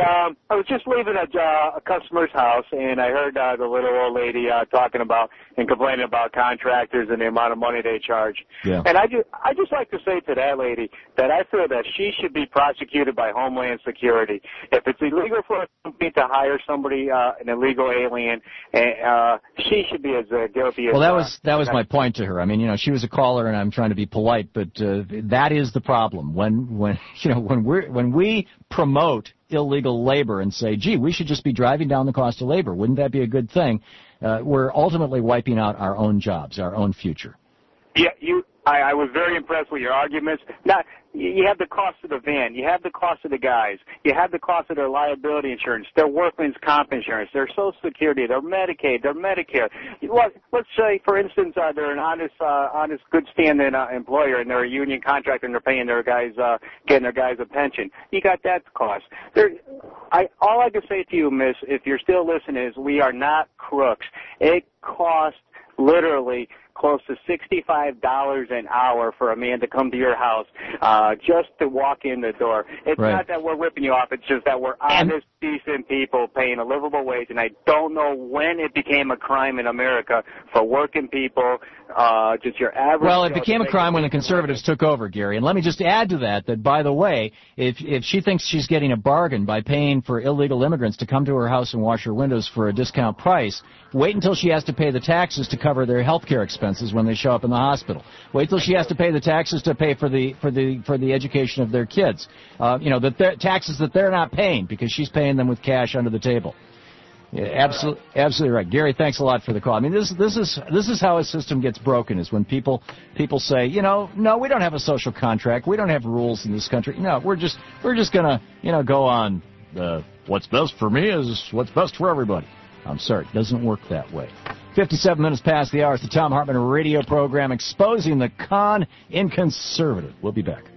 um, I was just leaving a, uh, a customer's house, and I heard uh, the little old lady uh, talking about and complaining about contractors and the amount of money they charge. Yeah. And I just, I just like to say to that lady that I feel that she should be prosecuted by Homeland Security. If it's illegal for a company to hire somebody, uh, an illegal alien, uh, she should be as uh, guilty as. Well, that was that was my point to her. I mean, you know, she was a caller, and I'm trying to be polite, but uh, that is the problem. When when you know when we when we promote illegal labor and say, gee, we should just be driving down the cost of labor. Wouldn't that be a good thing? Uh, we're ultimately wiping out our own jobs, our own future. Yeah, you. I, I was very impressed with your arguments. Now, you have the cost of the van. You have the cost of the guys. You have the cost of their liability insurance, their workman's comp insurance, their Social Security, their Medicaid, their Medicare. Let's say, for instance, uh, they're an honest, uh, honest, good-standing uh, employer, and they're a union contractor, and they're paying their guys, uh, getting their guys a pension. You got that cost. There, I, all I can say to you, Miss, if you're still listening, is we are not crooks. It costs literally close to sixty-five dollars an hour for a man to come to your house uh, just to walk in the door. It's right. not that we're ripping you off. It's just that we're honest, decent people paying a livable wage, and I don't know when it became a crime in America for working people, uh, just your average... Well, it became a crime when the conservatives took over, Gary. And let me just add to that that, by the way, if if she thinks she's getting a bargain by paying for illegal immigrants to come to her house and wash her windows for a discount price, wait until she has to pay the taxes to cover their health care expenses when they show up in the hospital. Wait till she has to pay the taxes to pay for the for the for the education of their kids. Uh, you know, the taxes that they're not paying because she's paying them with cash under the table. Yeah, absolutely, absolutely right, Gary. Thanks a lot for the call. I mean, this this is this is how a system gets broken. Is when people people say, you know, no, we don't have a social contract. We don't have rules in this country. No, we're just we're just gonna you know go on. Uh, what's best for me is what's best for everybody. I'm sorry, it doesn't work that way. fifty-seven minutes past the hour. It's the Thom Hartmann radio program exposing the con in conservative. We'll be back.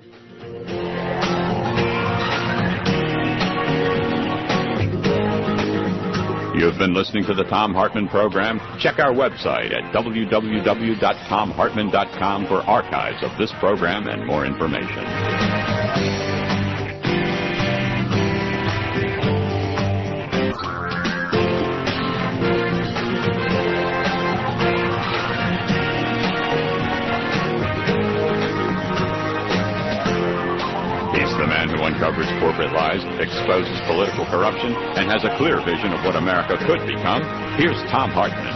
You've been listening to the Thom Hartmann program. Check our website at w w w dot thom hartmann dot com for archives of this program and more information. Uncovers corporate lies, exposes political corruption, and has a clear vision of what America could become. Here's Thom Hartmann.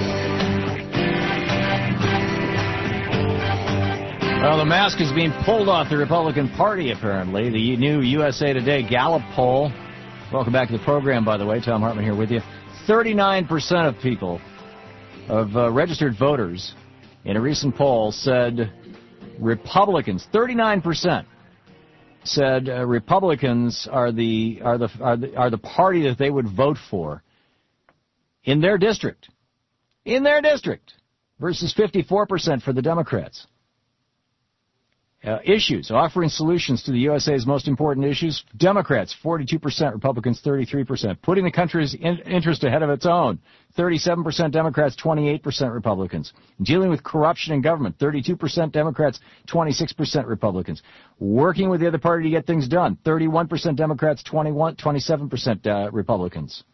Well, the mask is being pulled off the Republican Party, apparently. The new U S A Today Gallup poll. Welcome back to the program, by the way. Thom Hartmann here with you. thirty-nine percent of people, of uh, registered voters, in a recent poll said Republicans, thirty-nine percent. said uh, Republicans are the are the are the are the party that they would vote for in their district, in their district, versus fifty-four percent for the Democrats. Uh, issues offering solutions to the U S A's most important issues: Democrats forty-two percent, Republicans thirty-three percent. Putting the country's in- interest ahead of its own: thirty-seven percent Democrats, twenty-eight percent Republicans. Dealing with corruption in government: thirty-two percent Democrats, twenty-six percent Republicans. Working with the other party to get things done: thirty-one percent Democrats, twenty-one, twenty-seven percent uh, Republicans.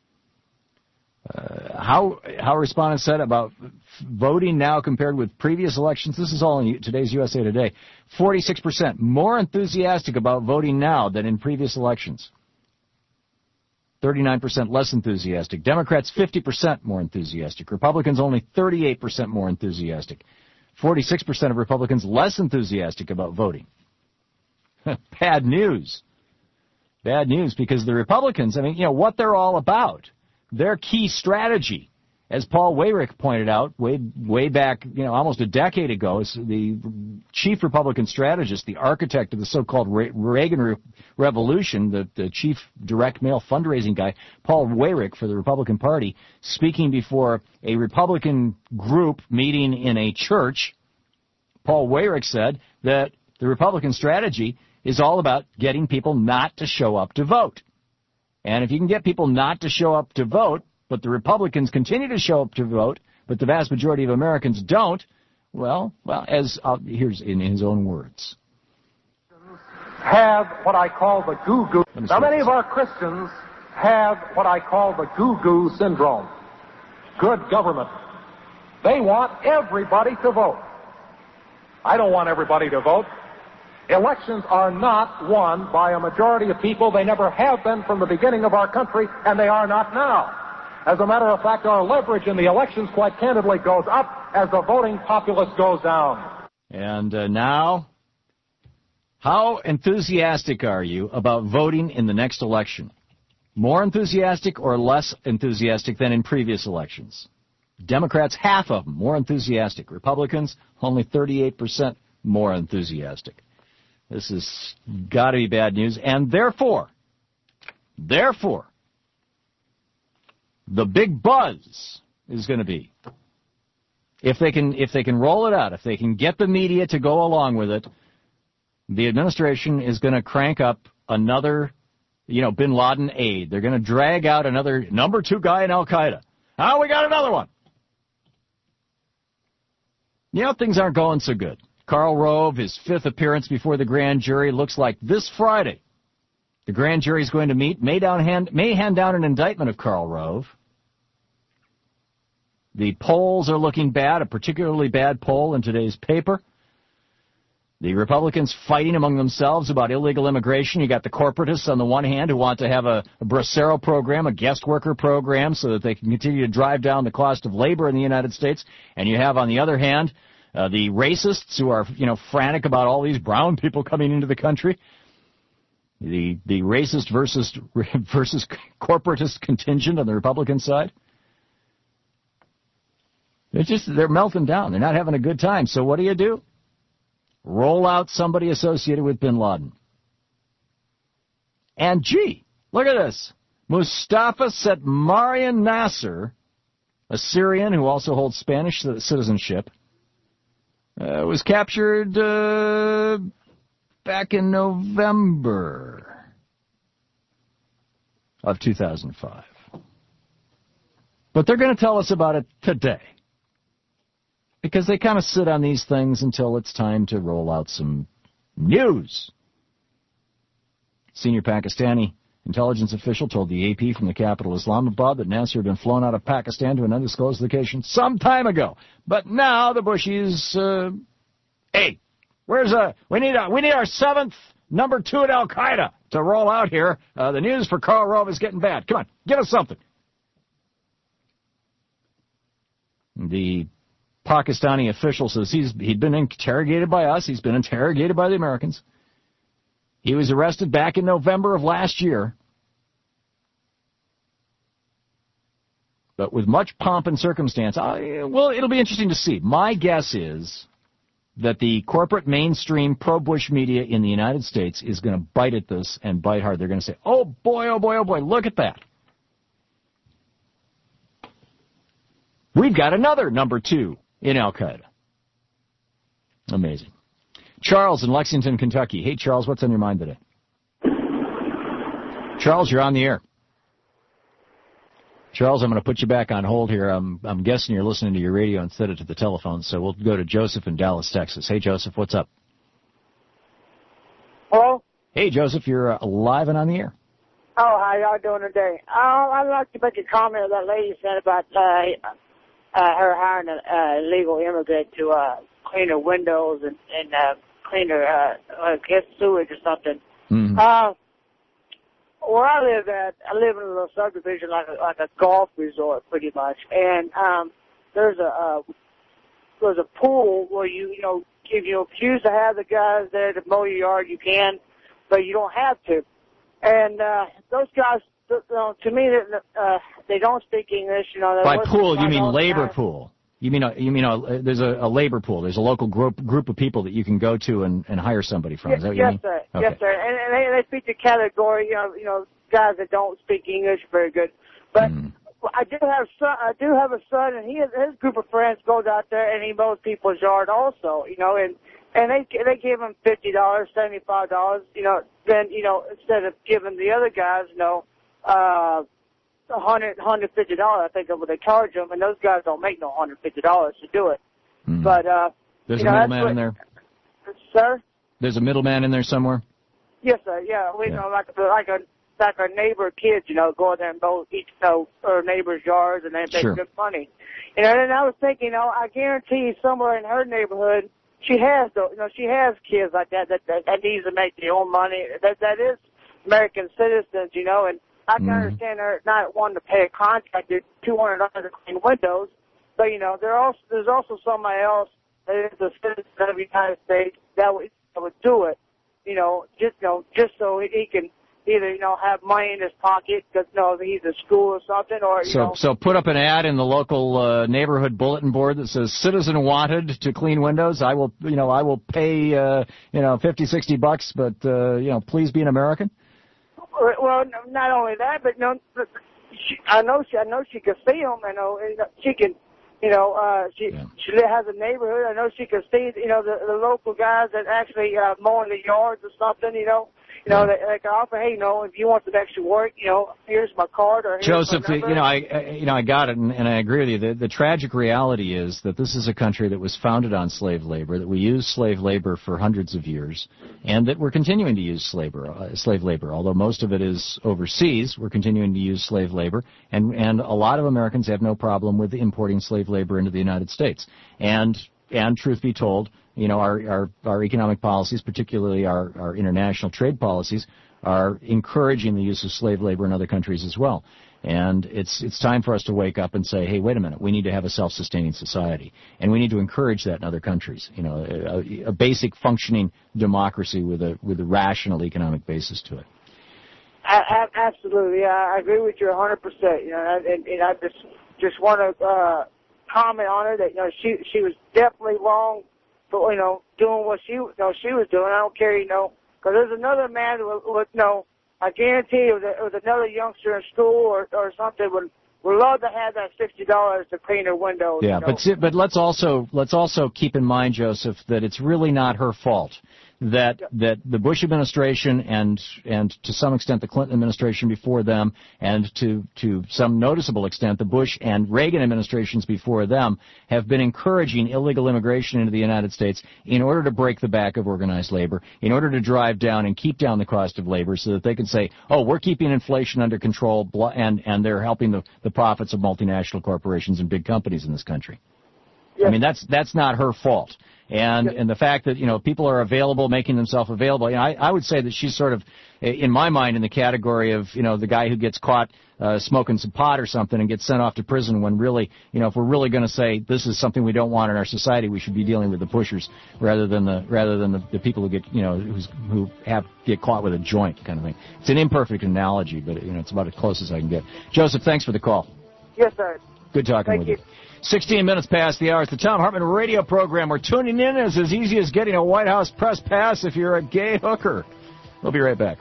Uh, how how respondents said about voting now compared with previous elections. This is all in today's U S A Today. forty-six percent more enthusiastic about voting now than in previous elections. thirty-nine percent less enthusiastic. Democrats fifty percent more enthusiastic. Republicans only thirty-eight percent more enthusiastic. forty-six percent of Republicans less enthusiastic about voting. Bad news. Bad news, because the Republicans, I mean, you know, what they're all about, their key strategy, as Paul Weyrich pointed out way way back, you know, almost a decade ago, is the chief Republican strategist, the architect of the so-called Reagan Re- Revolution, the, the chief direct mail fundraising guy, Paul Weyrich for the Republican Party, speaking before a Republican group meeting in a church. Paul Weyrich said that the Republican strategy is all about getting people not to show up to vote. And if you can get people not to show up to vote, but the Republicans continue to show up to vote, but the vast majority of Americans don't, well, well, as uh, here's in his own words. have what I call the goo-goo. Now, many of our Christians have what I call the goo-goo syndrome. Good government. They want everybody to vote. I don't want everybody to vote. Elections are not won by a majority of people. They never have been from the beginning of our country, and they are not now. As a matter of fact, our leverage in the elections, quite candidly, goes up as the voting populace goes down. And uh, now, how enthusiastic are you about voting in the next election? More enthusiastic or less enthusiastic than in previous elections? Democrats, half of them, more enthusiastic. Republicans, only thirty-eight percent more enthusiastic. This has got to be bad news. And therefore, therefore, the big buzz is going to be, if they can, if they can roll it out, if they can get the media to go along with it, the administration is going to crank up another, you know, bin Laden aide. They're going to drag out another number two guy in Al-Qaeda. Oh, we got another one. You know, things aren't going so good. Karl Rove, his fifth appearance before the grand jury, looks like this Friday. The grand jury is going to meet, may, down hand, may hand down an indictment of Karl Rove. The polls are looking bad, a particularly bad poll in today's paper. The Republicans fighting among themselves about illegal immigration. You got the corporatists on the one hand who want to have a, a Bracero program, a guest worker program, so that they can continue to drive down the cost of labor in the United States. And you have on the other hand uh, the racists who are, you know, frantic about all these brown people coming into the country. The the racist versus versus corporatist contingent on the Republican side. They're just they're melting down. They're not having a good time. So what do you do? Roll out somebody associated with bin Laden. And gee, look at this. Mustafa Setmarian Nasser, a Syrian who also holds Spanish citizenship, uh, was captured uh, back in November of two thousand five. But they're going to tell us about it today, because they kind of sit on these things until it's time to roll out some news. Senior Pakistani intelligence official told the A P from the capital Islamabad that Nasser had been flown out of Pakistan to an undisclosed location some time ago. But now the Bushies, uh, hey, where's a, we need a, we need our seventh number two at Al-Qaeda to roll out here. Uh, the news for Karl Rove is getting bad. Come on, give us something. The Pakistani official says he's he'd been interrogated by us. He's been interrogated by the Americans. He was arrested back in November of last year. But with much pomp and circumstance, I, well, it'll be interesting to see. My guess is that the corporate mainstream pro-Bush media in the United States is going to bite at this and bite hard. They're going to say, oh, boy, oh, boy, oh, boy, look at that. We've got another number two in Al-Qaeda. Amazing. Charles in Lexington, Kentucky. Hey, Charles, what's on your mind today? Charles, you're on the air. Charles, I'm going to put you back on hold here. I'm, I'm guessing you're listening to your radio instead of to the telephone, so we'll go to Joseph in Dallas, Texas. Hey, Joseph, what's up? Hello? Hey, Joseph, you're uh, live and on the air. Oh, how y'all doing today? Uh, I'd like to make a comment that lady said about uh, uh, her hiring an uh, illegal immigrant to uh, clean her windows and, and uh, clean her uh, uh, get sewage or something. Mm-hmm. Uh, where I live at, I live in a little subdivision like a, like a golf resort, pretty much. And um, there's a uh, there's a pool where you you know if you choose to have the guys there to mow your yard, you can, but you don't have to. And uh, those guys, you know, to me, uh, they don't speak English. You know, by pool, you mean labor pool. You mean a, you mean a, there's a, a labor pool. There's a local group group of people that you can go to and, and hire somebody from. Yes, Is that what yes, you mean? sir. Okay. Yes, sir. And, and they, they speak the category, you know, you know, guys that don't speak English very good. But mm. I do have son. I do have a son, and he his group of friends goes out there and he mows people's yard also. You know, and and they they give him fifty dollars, seventy five dollars. You know, then you know instead of giving the other guys, you know, uh. A hundred, hundred fifty dollars, I think, is what they charge them, and those guys don't make no hundred fifty dollars to do it. Mm. But uh, there's you a know, middleman in there, sir. There's a middleman in there somewhere. Yes, sir. Yeah, we Yeah. know like like a like our neighbor kids, you know, go there and go each you know our neighbors' yards and they make Sure. good money. You know, and I was thinking, you know, I guarantee somewhere in her neighborhood she has the you know she has kids like that that that, that needs to make their own money. That that is American citizens, you know, and I can Mhm. understand her not wanting to pay a contractor two hundred dollars to clean windows, but you know, there also there's also somebody else that is a citizen of the United States that would that would do it, you know, just you know just so he can either you know have money in his pocket because you know he's in school or something, or you So, know. so put up an ad in the local uh, neighborhood bulletin board that says "Citizen wanted to clean windows. I will, you know, I will pay, uh, you know, fifty, sixty bucks, but uh, you know, please be an American." Well, no, not only that, but no, she, I know she, I know she can see them. I know you know, she can, you know, uh, she Yeah. she has a neighborhood. I know she can see, you know, the, the local guys that actually uh, mowing the yards or something. You know, you know, they, they can offer, hey, you know, if you want some extra work, you know, here's my card or here's Joseph, my number. you know, I, I, you know, I got it, and, and I agree with you. The, the tragic reality is that this is a country that was founded on slave labor, that we used slave labor for hundreds of years, and that we're continuing to use slave labor. Uh, slave labor, although most of it is overseas, we're continuing to use slave labor, and and a lot of Americans have no problem with importing slave labor into the United States. And and truth be told, you know, our, our, our economic policies, particularly our, our international trade policies, are encouraging the use of slave labor in other countries as well. And it's it's time for us to wake up and say, hey, wait a minute, we need to have a self-sustaining society. And we need to encourage that in other countries, you know, a, a basic functioning democracy with a with a rational economic basis to it. A- a- absolutely, I agree with you one hundred percent. You know, and, and I just just want to uh, comment on her that you know she she was definitely wrong for you know doing what she you know she was doing. I don't care, you know, because there's another man with, with you know I guarantee it was, a, it was another youngster in school or or something would would love to have that sixty dollars to clean her windows. Yeah, you know? but see- but let's also let's also keep in mind, Joseph, that it's really not her fault. That that the Bush administration and and to some extent the Clinton administration before them, and to to some noticeable extent the Bush and Reagan administrations before them, have been encouraging illegal immigration into the United States in order to break the back of organized labor, in order to drive down and keep down the cost of labor, so that they can say, oh, we're keeping inflation under control, and and they're helping the the profits of multinational corporations and big companies in this country. I mean, that's that's not her fault. And and the fact that, you know, people are available, making themselves available, you know, I, I would say that she's sort of, in my mind, in the category of, you know, the guy who gets caught uh, smoking some pot or something and gets sent off to prison, when really, you know, if we're really going to say this is something we don't want in our society, we should be dealing with the pushers rather than the rather than the, the people who get, you know, who's, who have get caught with a joint kind of thing. It's an imperfect analogy, but, you know, it's about as close as I can get. Joseph, thanks for the call. Yes, sir. Good talking Thank with you. you. sixteen minutes past the hour. It's the Tom Hartman radio program. We're tuning in is as easy as getting a White House press pass if you're a gay hooker. We'll be right back.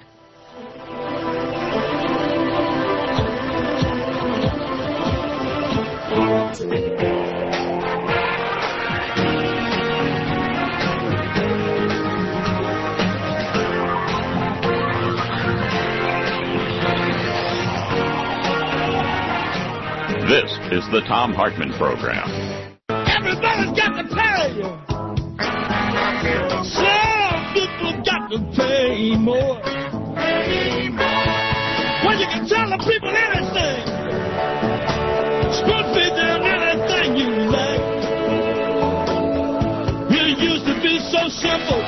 This is the Tom Hartman Program. Everybody's got to pay. Some people got to pay more. Pay more. Well, you can tell the people anything. Spoon feed them anything you like. It used to be so simple.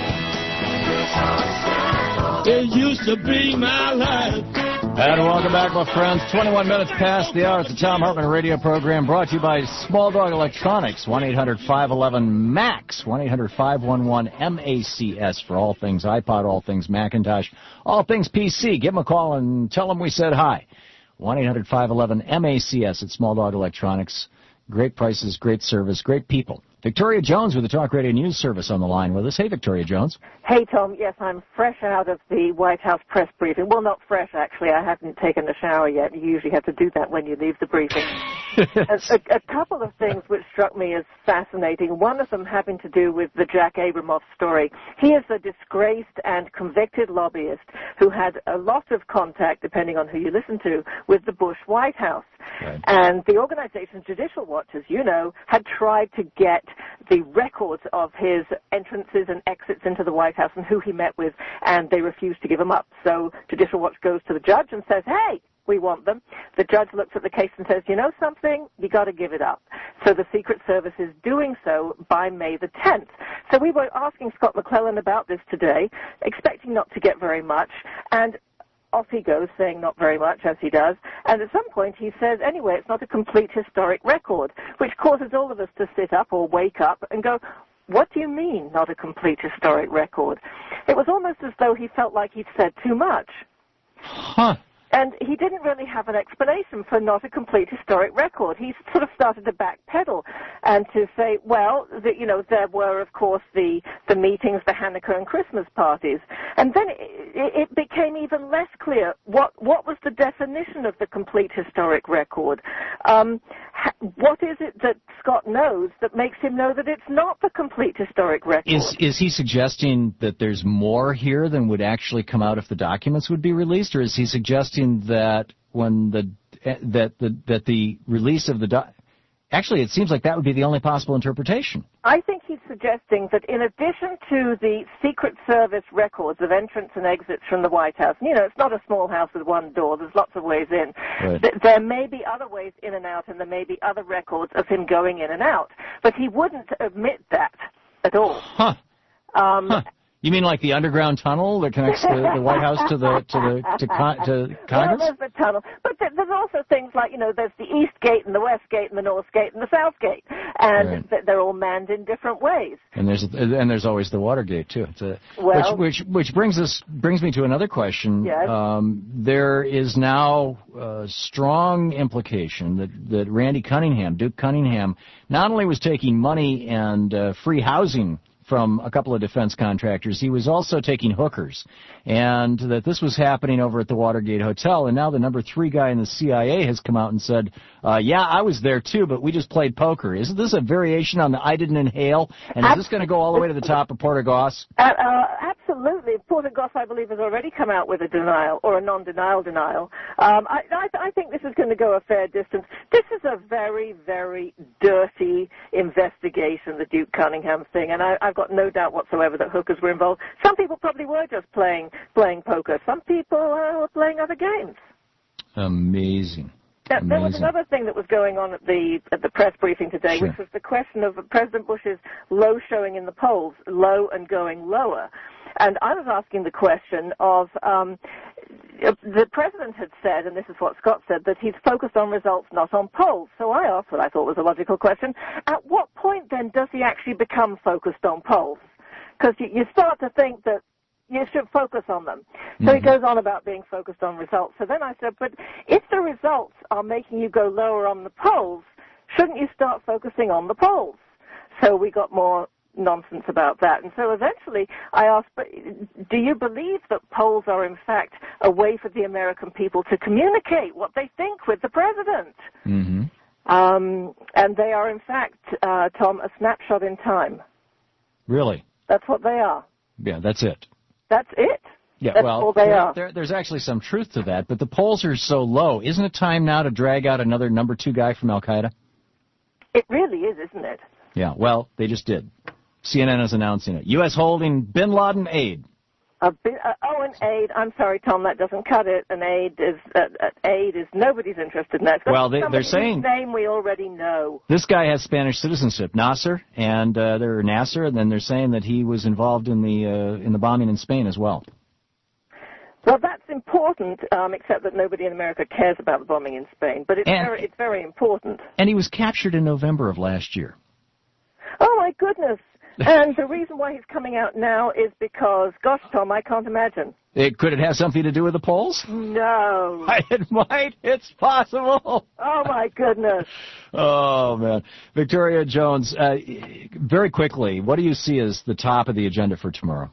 It used to be my life. And welcome back, my friends. twenty-one minutes past the hour. It's the Tom Hartman radio program, brought to you by Small Dog Electronics. one eight hundred five one one M A C S. one eight hundred five one one M A C S for all things iPod, all things Macintosh, all things P C. Give them a call and tell them we said hi. one eight hundred five one one M A C S at Small Dog Electronics. Great prices, great service, great people. Victoria Jones with the Talk Radio News Service on the line with us. Hey, Victoria Jones. Hey, Tom. Yes, I'm fresh out of the White House press briefing. Well, not fresh, actually. I haven't taken a shower yet. You usually have to do that when you leave the briefing. a, a, a couple of things which struck me as fascinating. One of them having to do with the Jack Abramoff story. He is a disgraced and convicted lobbyist who had a lot of contact, depending on who you listen to, with the Bush White House. Right. And the organization Judicial Watch, as you know, had tried to get the records of his entrances and exits into the White House and who he met with, and they refused to give them up. So Judicial Watch goes to the judge and says, hey, we want them. The judge looks at the case and says, you know something? You got to give it up. So the Secret Service is doing so by May the tenth. So we were asking Scott McClellan about this today, expecting not to get very much, and off he goes, saying not very much, as he does. And at some point he says, anyway, it's not a complete historic record, which causes all of us to sit up or wake up and go, what do you mean, not a complete historic record? It was almost as though he felt like he'd said too much. Huh. And he didn't really have an explanation for not a complete historic record. He sort of started to backpedal and to say, well, the, you know, there were, of course, the, the meetings, the Hanukkah and Christmas parties. And then it, it became even less clear what, what was the definition of the complete historic record. Um, what is it that Scott knows that makes him know that it's not the complete historic record? Is, is he suggesting that there's more here than would actually come out if the documents would be released, or is he suggesting that when the that the that the release of the do- actually it seems like that would be the only possible interpretation. I think he's suggesting that in addition to the Secret Service records of entrance and exits from the White House, you know, it's not a small house with one door, there's lots of ways in. Right. Th- there may be other ways in and out, and there may be other records of him going in and out, but he wouldn't admit that at all. Huh. Um, huh. You mean like the underground tunnel that connects the, the White House to the to the to, con- to Congress? Well, there's the tunnel, but th- there's also things like, you know, there's the East Gate and the West Gate and the North Gate and the South Gate, and right. th- they're all manned in different ways. And there's and there's always the Watergate too. It's a, well, which which which brings us brings me to another question. Yes. Um, there is now a strong implication that that Randy Cunningham, Duke Cunningham, not only was taking money and uh, free housing from a couple of defense contractors, he was also taking hookers, and that this was happening over at the Watergate Hotel. And now the number three guy in the C I A has come out and said, uh, yeah, I was there too, but we just played poker. Isn't this a variation on the I didn't inhale? And is this going to go all the way to the top of Porter Goss? Uh, uh, absolutely. Porter Goss, I believe, has already come out with a denial, or a non-denial denial. Um, I, I, I think this is going to go a fair distance. This is a very, very dirty investigation, the Duke Cunningham thing, and I, I've got no doubt whatsoever that hookers were involved. Some people probably were just playing playing poker. Some people uh, were playing other games. Amazing. Now, there was Amazing. another thing that was going on at the at the press briefing today, Sure. which was the question of President Bush's low showing in the polls, low and going lower. And I was asking the question of, um, the president had said, and this is what Scott said, that he's focused on results, not on polls. So I asked what I thought was a logical question. At what point, then, does he actually become focused on polls? Because you, you start to think that you should focus on them. So Mm-hmm. he goes on about being focused on results. So then I said, but if the results are making you go lower on the polls, shouldn't you start focusing on the polls? So we got more nonsense about that. And so eventually I asked, but do you believe that polls are in fact a way for the American people to communicate what they think with the president? Mm-hmm. Um, and they are in fact, uh, Tom, a snapshot in time. Really? That's what they are. Yeah, that's it. That's it. Yeah, That's well, all they there, are. there, there's actually some truth to that, but the polls are so low. Isn't it time now to drag out another number two guy from Al-Qaeda? It really is, isn't it? Yeah, well, they just did. C N N is announcing it. U S holding bin Laden aid. A bit, uh, oh, an aid. I'm sorry, Tom, that doesn't cut it. An aid is uh, uh, aid is nobody's interested in that. It's Well, they, somebody they're saying whose name we already know. this guy has Spanish citizenship, Nasser, and uh, they're Nasser, and then they're saying that he was involved in the uh, in the bombing in Spain as well. Well, that's important, um, except that nobody in America cares about the bombing in Spain. But it's And- very, it's very important. And he was captured in November of last year. Oh my goodness! And the reason why he's coming out now is because, gosh, Tom, I can't imagine. It, could it have something to do with the polls? No. It might. It's possible. Oh my goodness. Oh, man. Victoria Jones, uh, very quickly, what do you see as the top of the agenda for tomorrow?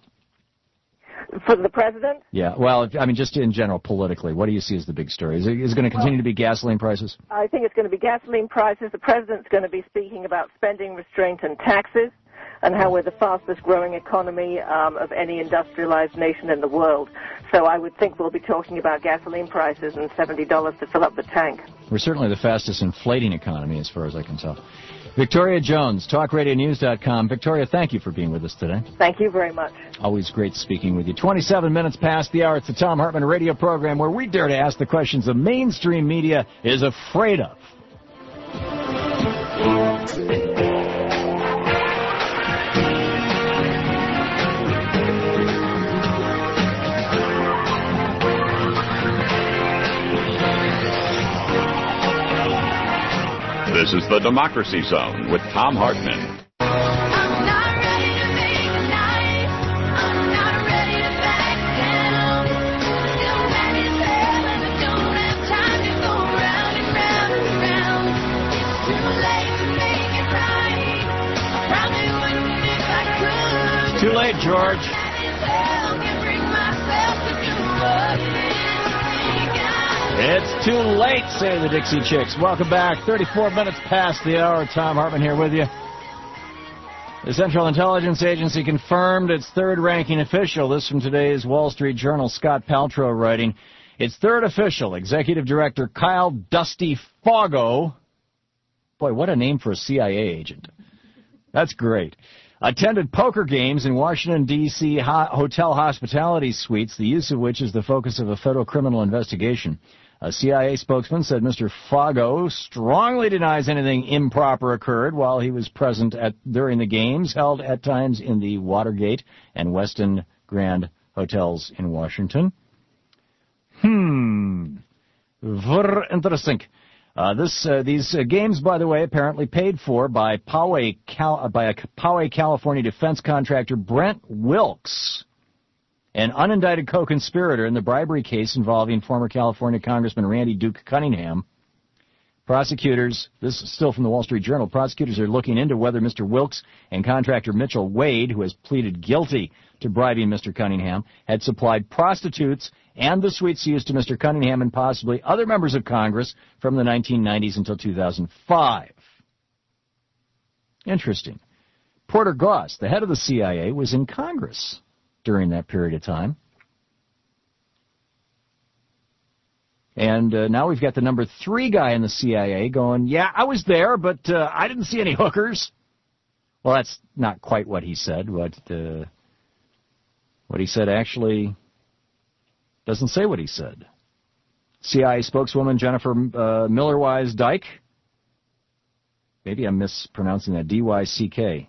For the president? Yeah, well, I mean, just in general, politically, what do you see as the big story? Is it, is it going to continue to be gasoline prices? I think it's going to be gasoline prices. The president's going to be speaking about spending restraint and taxes, and how we're the fastest growing economy um, of any industrialized nation in the world. So I would think we'll be talking about gasoline prices and seventy dollars to fill up the tank. We're certainly the fastest inflating economy, as far as I can tell. Victoria Jones, talk radio news dot com. Victoria, thank you for being with us today. Thank you very much. Always great speaking with you. twenty-seven minutes past the hour. It's the Thom Hartmann radio program where we dare to ask the questions the mainstream media is afraid of. This is the Democracy Zone with Thom Hartmann. Too late, George. It's too late, say the Dixie Chicks. Welcome back. thirty-four minutes past the hour. Thom Hartmann here with you. The Central Intelligence Agency confirmed its third-ranking official. This from today's Wall Street Journal. Scott Paltrow writing. Its third official, Executive Director Kyle Dusty Foggo. Boy, what a name for a C I A agent. That's great. Attended poker games in Washington, D C ho- hotel hospitality suites, the use of which is the focus of a federal criminal investigation. A C I A spokesman said Mister Foggo strongly denies anything improper occurred while he was present at during the games held at times in the Watergate and Westin Grand hotels in Washington. Hmm. Very interesting. Uh, this, uh, these uh, games, by the way, apparently paid for by Poway, Cal- by a Poway, California defense contractor Brent Wilkes, an unindicted co-conspirator in the bribery case involving former California Congressman Randy Duke Cunningham. Prosecutors, this is still from the Wall Street Journal, prosecutors are looking into whether Mister Wilkes and contractor Mitchell Wade, who has pleaded guilty to bribing Mister Cunningham, had supplied prostitutes and the suites used to Mister Cunningham and possibly other members of Congress from the nineteen nineties until two thousand five. Interesting. Porter Goss, the head of the C I A, was in Congress during that period of time. And uh, now we've got the number three guy in the C I A going, yeah, I was there, but uh, I didn't see any hookers. Well, that's not quite what he said. What, uh, what he said actually doesn't say what he said. C I A spokeswoman Jennifer uh, Miller-Wise-Dyke, maybe I'm mispronouncing that, D Y C K,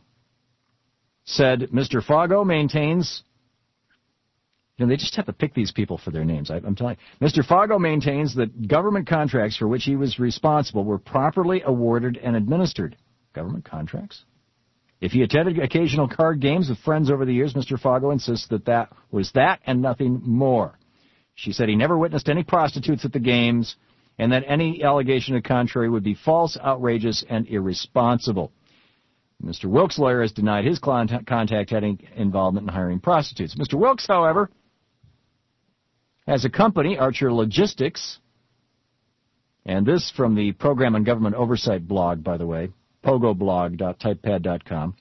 said Mister Foggo maintains, you know, they just have to pick these people for their names. I, I'm telling you. Mister Foggo maintains that government contracts for which he was responsible were properly awarded and administered. Government contracts? If he attended occasional card games with friends over the years, Mister Foggo insists that that was that and nothing more. She said he never witnessed any prostitutes at the games and that any allegation to the contrary would be false, outrageous, and irresponsible. Mister Wilkes' lawyer has denied his contact having involvement in hiring prostitutes. Mister Wilkes, however, has a company, Archer Logistics, and this from the Program on Government Oversight blog, by the way, pogoblog dot typepad dot com.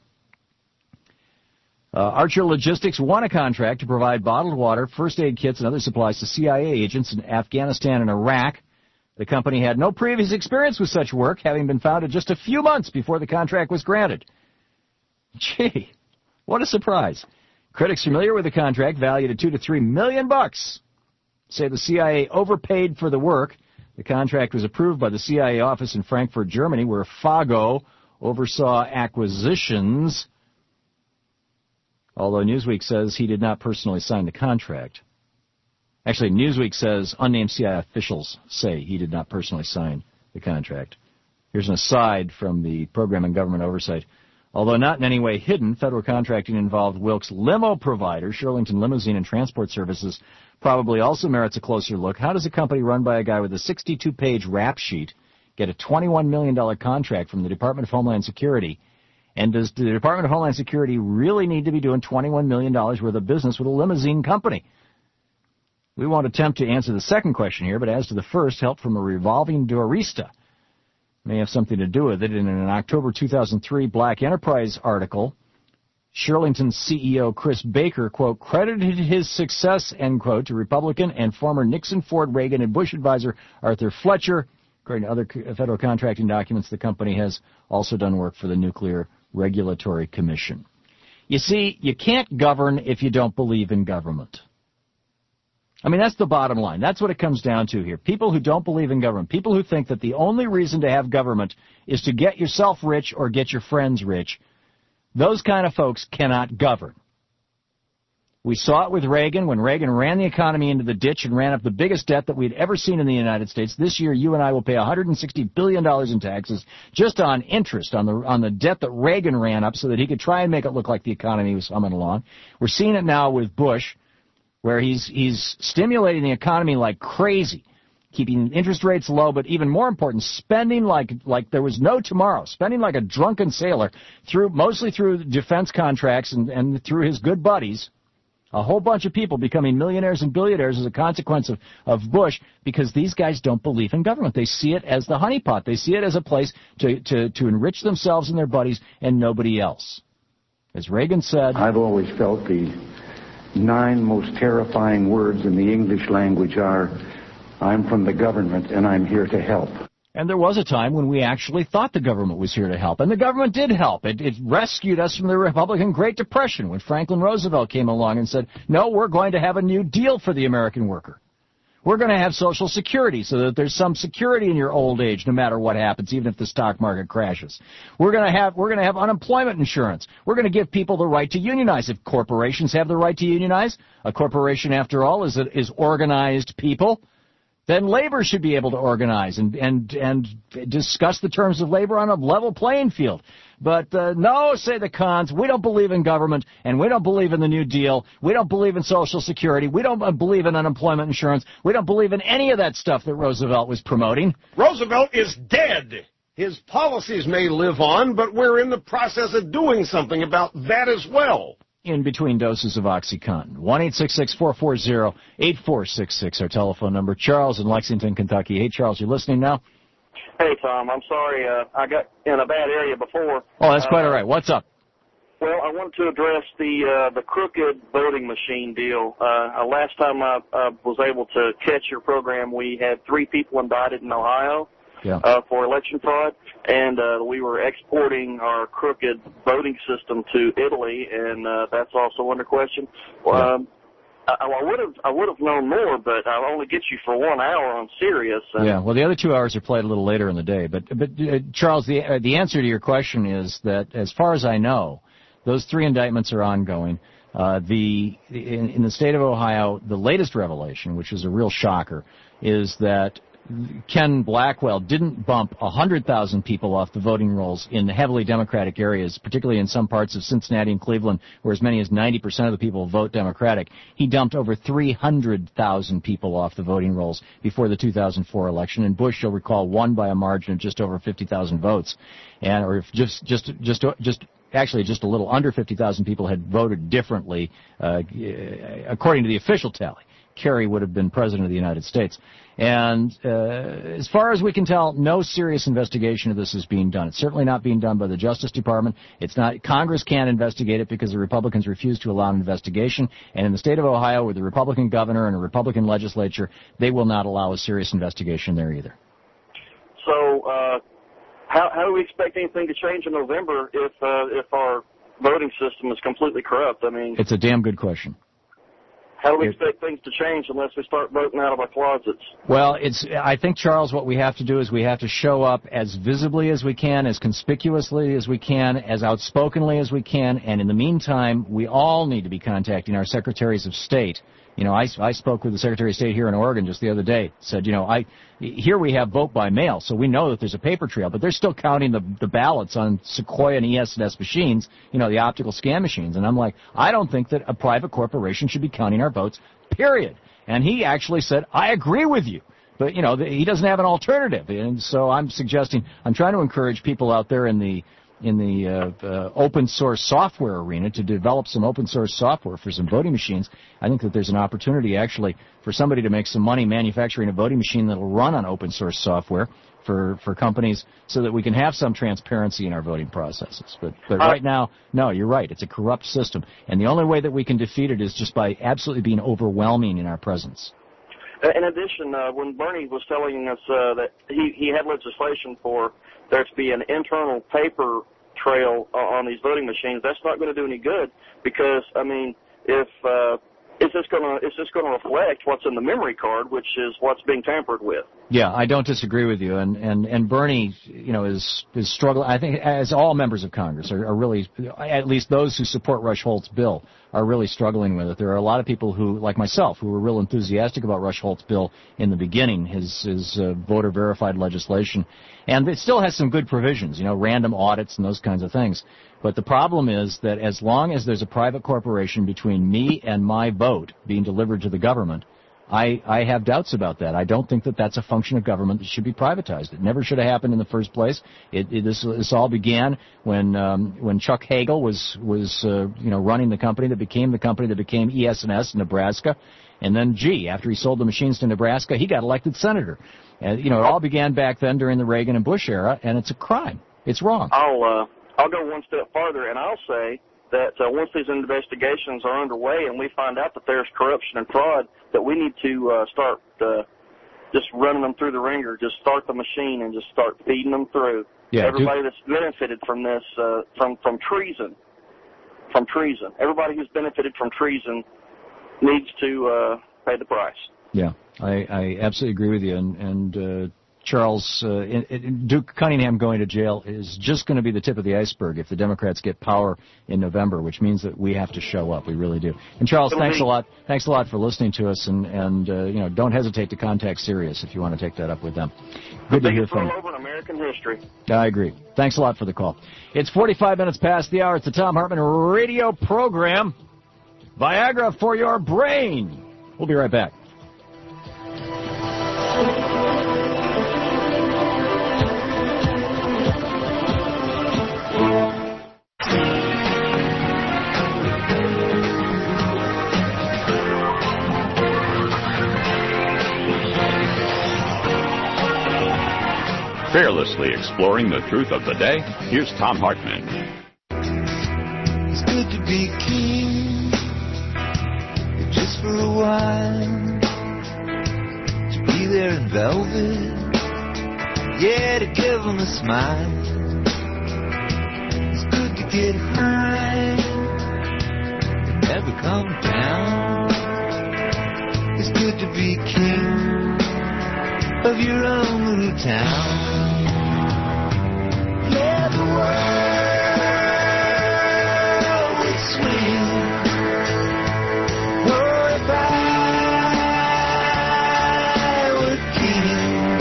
Uh, Archer Logistics won a contract to provide bottled water, first aid kits, and other supplies to C I A agents in Afghanistan and Iraq. The company had no previous experience with such work, having been founded just a few months before the contract was granted. Gee, what a surprise. Critics familiar with the contract, valued at two to three million bucks, say the C I A overpaid for the work. The contract was approved by the C I A office in Frankfurt, Germany, where Foggo oversaw acquisitions, although Newsweek says he did not personally sign the contract. Actually, Newsweek says unnamed C I A officials say he did not personally sign the contract. Here's an aside from the Program on Government Oversight. Although not in any way hidden, federal contracting involved Wilkes' limo provider, Shirlington Limousine and Transport Services, probably also merits a closer look. How does a company run by a guy with a sixty-two page rap sheet get a twenty-one million dollars contract from the Department of Homeland Security? And does the Department of Homeland Security really need to be doing twenty-one million dollars worth of business with a limousine company? We won't attempt to answer the second question here, but as to the first, help from a revolving doorista may have something to do with it. In an October two thousand three Black Enterprise article, Shirlington C E O Chris Baker, quote, credited his success, end quote, to Republican and former Nixon, Ford, Reagan, and Bush advisor Arthur Fletcher, According to other federal contracting documents, the company has also done work for the Nuclear Regulatory Commission. You see, you can't govern if you don't believe in government. I mean, that's the bottom line. That's what it comes down to here. People who don't believe in government, people who think that the only reason to have government is to get yourself rich or get your friends rich, those kind of folks cannot govern. We saw it with Reagan when Reagan ran the economy into the ditch and ran up the biggest debt that we'd ever seen in the United States. This year, you and I will pay one hundred sixty billion dollars in taxes just on interest on the on the debt that Reagan ran up so that he could try and make it look like the economy was humming along. We're seeing it now with Bush, where he's he's stimulating the economy like crazy, keeping interest rates low, but even more important, spending like like there was no tomorrow, spending like a drunken sailor, through mostly through defense contracts and, and through his good buddies. A whole bunch of people becoming millionaires and billionaires as a consequence of, of Bush, because these guys don't believe in government. They see it as the honeypot. They see it as a place to, to, to enrich themselves and their buddies and nobody else. As Reagan said, I've always felt the nine most terrifying words in the English language are, I'm from the government and I'm here to help. And there was a time when we actually thought the government was here to help. And the government did help. It, it rescued us from the Republican Great Depression when Franklin Roosevelt came along and said, no, we're going to have a new deal for the American worker. We're going to have Social Security so that there's some security in your old age no matter what happens, even if the stock market crashes. We're going to have, we're going to have unemployment insurance. We're going to give people the right to unionize. If corporations have the right to unionize, a corporation, after all, is, is organized people, then labor should be able to organize and, and, and discuss the terms of labor on a level playing field. But uh, no, say the cons, we don't believe in government, and we don't believe in the New Deal. We don't believe in Social Security. We don't believe in unemployment insurance. We don't believe in any of that stuff that Roosevelt was promoting. Roosevelt is dead. His policies may live on, but we're in the process of doing something about that as well. In between doses of OxyContin. one eight six six, four four zero, eight four six six, our telephone number. Charles in Lexington, Kentucky. Hey, Charles, you listening now? Hey, Tom, I'm sorry. Uh, I got in a bad area before. Oh, that's quite uh, all right. What's up? Well, I wanted to address the uh, the crooked voting machine deal. Uh, last time I uh, was able to catch your program, we had three people indicted in Ohio. Yeah. Uh, for election fraud, and uh, we were exporting our crooked voting system to Italy, and uh, that's also under question. Yeah. Um, I, I would have I would have known more, but I'll only get you for one hour on Sirius. And yeah, well, the other two hours are played a little later in the day. But but uh, Charles, the uh, the answer to your question is that, as far as I know, those three indictments are ongoing. Uh, the in, in the state of Ohio, the latest revelation, which is a real shocker, is that Ken Blackwell didn't bump one hundred thousand people off the voting rolls in heavily Democratic areas, particularly in some parts of Cincinnati and Cleveland, where as many as ninety percent of the people vote Democratic. He dumped over three hundred thousand people off the voting rolls before the two thousand four election, and Bush, you'll recall, won by a margin of just over fifty thousand votes, and or if just just just just actually just a little under fifty thousand people had voted differently, uh, according to the official tally. Kerry would have been president of the United States. And uh, as far as we can tell, no serious investigation of this is being done. It's certainly not being done by the Justice Department. It's not. Congress can't investigate it because the Republicans refuse to allow an investigation. And in the state of Ohio, with a Republican governor and a Republican legislature, they will not allow a serious investigation there either. So uh, how, how do we expect anything to change in November if uh, if our voting system is completely corrupt? I mean, it's a damn good question. How do we expect things to change unless we start voting out of our closets? Well, it's. I think, Charles, what we have to do is we have to show up as visibly as we can, as conspicuously as we can, as outspokenly as we can, and in the meantime, we all need to be contacting our secretaries of state. You know, I, I spoke with the Secretary of State here in Oregon just the other day. Said, you know, I here we have vote by mail, so we know that there's a paper trail, but they're still counting the the ballots on Sequoia and E S S machines, you know, the optical scan machines. And I'm like, I don't think that a private corporation should be counting our votes, period. And he actually said, I agree with you. But, you know, the, he doesn't have an alternative. And so I'm suggesting, I'm trying to encourage people out there in the in the uh, uh, open source software arena to develop some open source software for some voting machines. I think that there's an opportunity actually for somebody to make some money manufacturing a voting machine that will run on open source software for, for companies so that we can have some transparency in our voting processes. But, but right now, no, you're right. It's a corrupt system. And the only way that we can defeat it is just by absolutely being overwhelming in our presence. In addition, uh, when Bernie was telling us uh, that he, he had legislation for there to be an internal paper trail uh, on these voting machines, that's not going to do any good because, I mean, if uh, it's just going to it's just going to reflect what's in the memory card, which is what's being tampered with. Yeah, I don't disagree with you, and and and Bernie, you know, is is struggling. I think, as all members of Congress are, are really, at least those who support Rush Holt's bill, are really struggling with it. There are a lot of people who, like myself, who were real enthusiastic about Rush Holt's bill in the beginning, his his uh, voter verified legislation, and it still has some good provisions, you know, random audits and those kinds of things. But the problem is that as long as there's a private corporation between me and my vote being delivered to the government, I, I have doubts about that. I don't think that that's a function of government that should be privatized. It never should have happened in the first place. It, it, this, this all began when um, when Chuck Hagel was was uh, you know running the company that became the company that became E S N S in Nebraska, and then gee, after he sold the machines to Nebraska, he got elected senator. And you know it all began back then during the Reagan and Bush era, and it's a crime. It's wrong. I'll uh, I'll go one step farther, and I'll say that uh, once these investigations are underway and we find out that there's corruption and fraud, that we need to uh, start uh, just running them through the ringer, just start the machine and just start feeding them through. Yeah, Everybody do- that's benefited from this, uh, from, from treason, from treason. Everybody who's benefited from treason needs to uh, pay the price. Yeah, I, I absolutely agree with you, and, and uh, Charles, uh, in, in Duke Cunningham going to jail is just going to be the tip of the iceberg if the Democrats get power in November, which means that we have to show up. We really do. And Charles, It'll thanks be- a lot. Thanks a lot for listening to us, and and uh, you know, don't hesitate to contact Sirius if you want to take that up with them. Good to hear from you. Over in American history. I agree. Thanks a lot for the call. It's forty-five minutes past the hour. It's the Thom Hartmann radio program. Viagra for your brain. We'll be right back. Fearlessly exploring the truth of the day, here's Thom Hartmann. It's good to be king, just for a while. To be there in velvet, yeah, to give them a smile. It's good to get high, and never come down. It's good to be king of your own little town. Yeah, the world would swing. Oh, if I were king.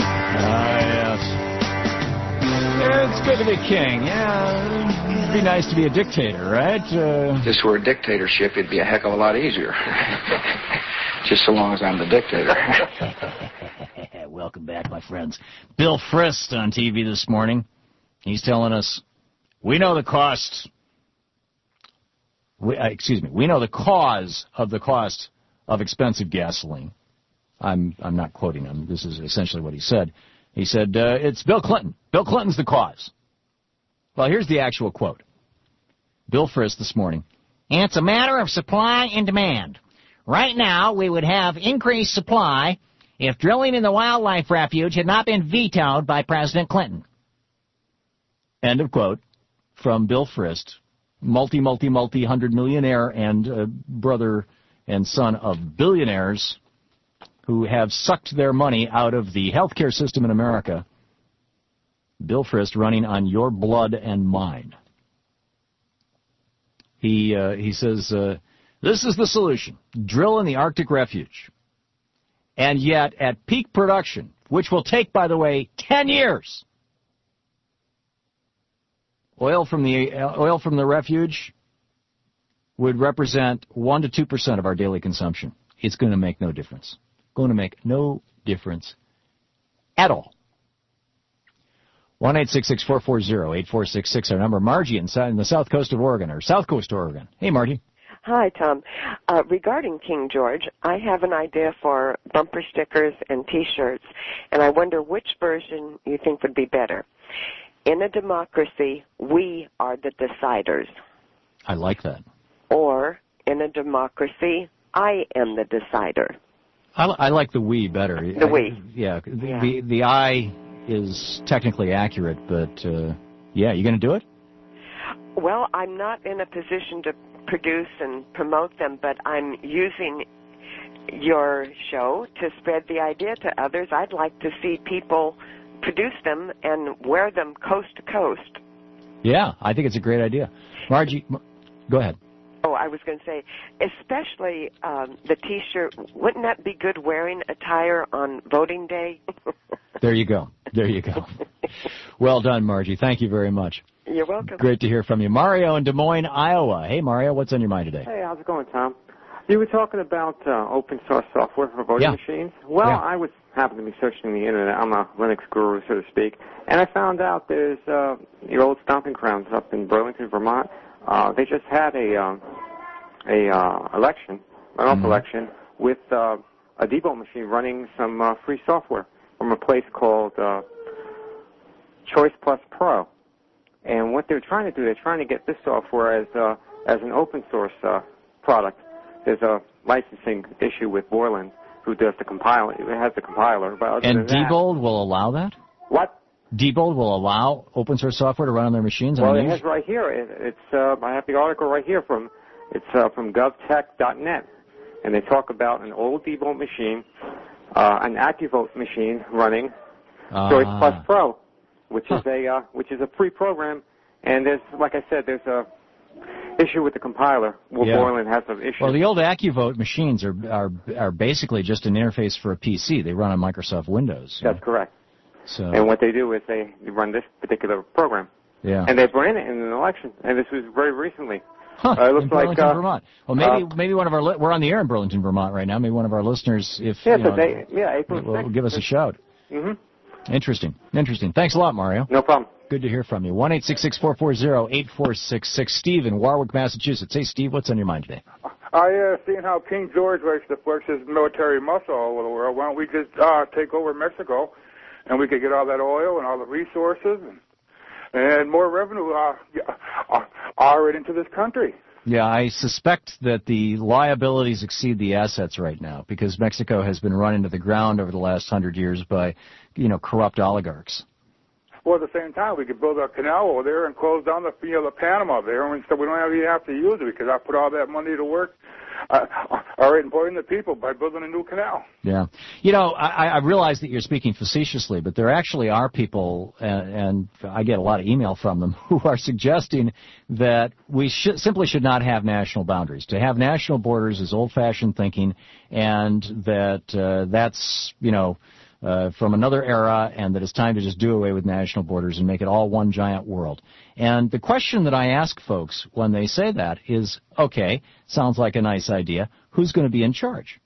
Ah, yes. It's good to be king. Yeah, it'd be nice to be a dictator, right? Uh, If this were a dictatorship, it'd be a heck of a lot easier. Just so long as I'm the dictator. Welcome back, my friends. Bill Frist on T V this morning. He's telling us, we know the cost, we, uh, excuse me, we know the cause of the cost of expensive gasoline. I'm I'm not quoting him. This is essentially what he said. He said, uh, it's Bill Clinton. Bill Clinton's the cause. Well, here's the actual quote. Bill Frist this morning. And it's a matter of supply and demand. Right now, we would have increased supply if drilling in the wildlife refuge had not been vetoed by President Clinton. End of quote from Bill Frist, multi, multi, multi hundred millionaire and uh, brother and son of billionaires who have sucked their money out of the healthcare system in America. Bill Frist running on your blood and mine. He uh, he says, uh, this is the solution. Drill in the Arctic refuge. And yet, at peak production, which will take, by the way, ten years, oil from the oil from the refuge would represent one to two percent of our daily consumption. It's going to make no difference. Going to make no difference at all. One eight six six four four zero eight four six six. Our number. Margie in, in the south coast of Oregon, or south coast of Oregon. Hey, Margie. Hi, Tom. Uh, regarding King George, I have an idea for bumper stickers and T-shirts, and I wonder which version you think would be better. In a democracy, we are the deciders. I like that. Or, in a democracy, I am the decider. I, I like the we better. The we. I, yeah, the, Yeah. the the I is technically accurate, but uh, yeah, you going to do it? Well, I'm not in a position to produce and promote them, but I'm using your show to spread the idea to others. I'd like to see people produce them and wear them coast to coast. Yeah, I think it's a great idea. Margie, go ahead. Oh, I was going to say, especially um, the T-shirt. Wouldn't that be good wearing attire on voting day? There you go. There you go. Well done, Margie. Thank you very much. You're welcome. Great to hear from you. Mario in Des Moines, Iowa. Hey, Mario, what's on your mind today? Hey, how's it going, Tom? You were talking about uh, open source software for voting Yeah. machines. Well, Yeah. I was happened to be searching the internet. I'm a Linux guru, so to speak, and I found out there's uh, your old stomping grounds up in Burlington, Vermont. Uh, they just had a um, a uh, election, an off Mm-hmm. election, with uh, a debug machine running some uh, free software from a place called uh, Choice Plus Pro. And what they're trying to do, they're trying to get this software as uh, as an open source uh, product. There's a licensing issue with Borland, who does the compiler. It has the compiler. But other And than that, Diebold will allow that? What? Diebold will allow open source software to run on their machines? Well, on it these? has right here. It, it's uh, I have the article right here from it's uh, from govtech dot net, and they talk about an old Diebold machine, uh, an AccuVote machine running Ah. Choice Plus Pro, which is a uh, which is a free program. And there's, like I said, there's a issue with the compiler. Well, Yeah. Borland has an issue. Well, the old AccuVote machines are are are basically just an interface for a P C. They run on Microsoft Windows. That's correct. So And what they do is they run this particular program. yeah. And they ran it in an election, and this was very recently. Huh, uh, it looks in like Burlington, uh, Vermont. Well, maybe uh, maybe one of our li- we're on the air in Burlington, Vermont right now. Maybe one of our listeners, if yeah, you so know, they, yeah, April will, will sixth. give us a shout. Mm-hmm. Interesting, interesting. Thanks a lot, Mario. No problem. Good to hear from you. One eight six six four four zero eight four six six. Steve in Warwick, Massachusetts. Hey, Steve, what's on your mind today? I uh, seen how King George likes to flex his military muscle all over the world. Why don't we just uh, take over Mexico, and we could get all that oil and all the resources and, and more revenue uh, uh, uh, right into this country. Yeah, I suspect that the liabilities exceed the assets right now because Mexico has been run into the ground over the last hundred years by, you know, corrupt oligarchs. Well, at the same time, we could build a canal over there and close down the field of Panama there, and so we don't even have to use it because I put all that money to work, uh, all right, employing the people by building a new canal. Yeah. You know, I, I realize that you're speaking facetiously, but there actually are people, and, and I get a lot of email from them, who are suggesting that we should, simply should not have national boundaries. To have national borders is old-fashioned thinking, and that uh, that's, you know, Uh, from another era, and that it's time to just do away with national borders and make it all one giant world. And the question that I ask folks when they say that is, okay, sounds like a nice idea. Who's going to be in charge?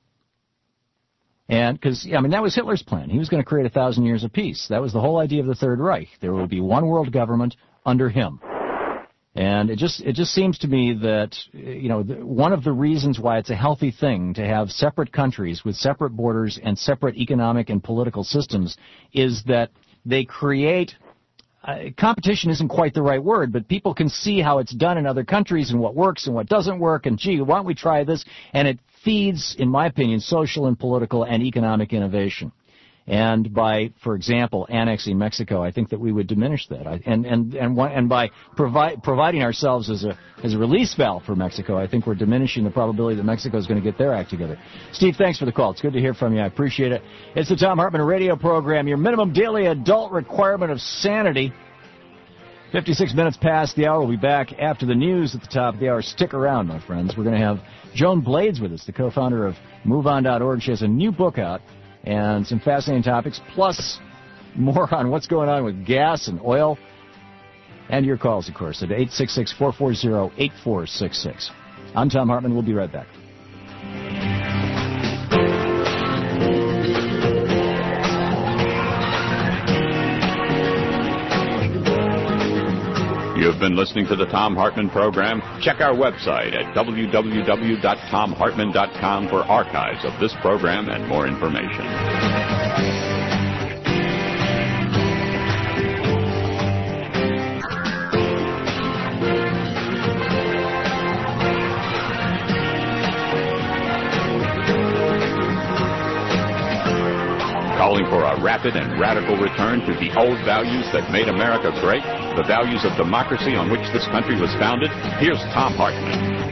And because, I mean, that was Hitler's plan. He was going to create a thousand years of peace. That was the whole idea of the Third Reich. There would be one world government under him. And it just it just seems to me that, you know, the, one of the reasons why it's a healthy thing to have separate countries with separate borders and separate economic and political systems is that they create uh, competition isn't quite the right word, but people can see how it's done in other countries and what works and what doesn't work, and gee, why don't we try this? And it feeds, in my opinion, social and political and economic innovation. And by, for example, annexing Mexico, I think that we would diminish that. I, and and and and by provi- providing ourselves as a as a release valve for Mexico, I think we're diminishing the probability that Mexico is going to get their act together. Steve, thanks for the call. It's good to hear from you. I appreciate it. It's the Thom Hartmann radio program. Your minimum daily adult requirement of sanity. fifty-six minutes past the hour. We'll be back after the news at the top of the hour. Stick around, my friends. We're going to have Joan Blades with us, the co-founder of move on dot org. She has a new book out. And some fascinating topics, plus more on what's going on with gas and oil. And your calls, of course, at eight six six four four zero eight four six six. I'm Thom Hartmann. We'll be right back. You've been listening to the Thom Hartmann program. Check our website at w w w dot thom hartmann dot com for archives of this program and more information. calling for a rapid and radical return to the old values that made America great, the values of democracy on which this country was founded. Here's Thom Hartmann.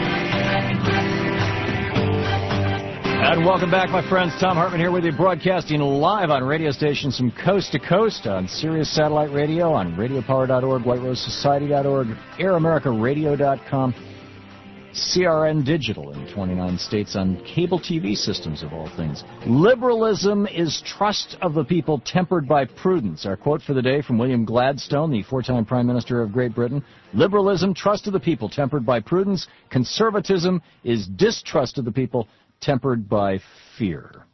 And welcome back, my friends. Thom Hartmann here with you, broadcasting live on radio stations from coast to coast, on Sirius Satellite Radio, on radio power dot org, white rose society dot org, air america radio dot com, C R N Digital in twenty-nine states, on cable T V systems of all things. Liberalism is trust of the people tempered by prudence. Our quote for the day from William Gladstone, the four-time Prime Minister of Great Britain. Liberalism, trust of the people tempered by prudence. Conservatism is distrust of the people tempered by fear.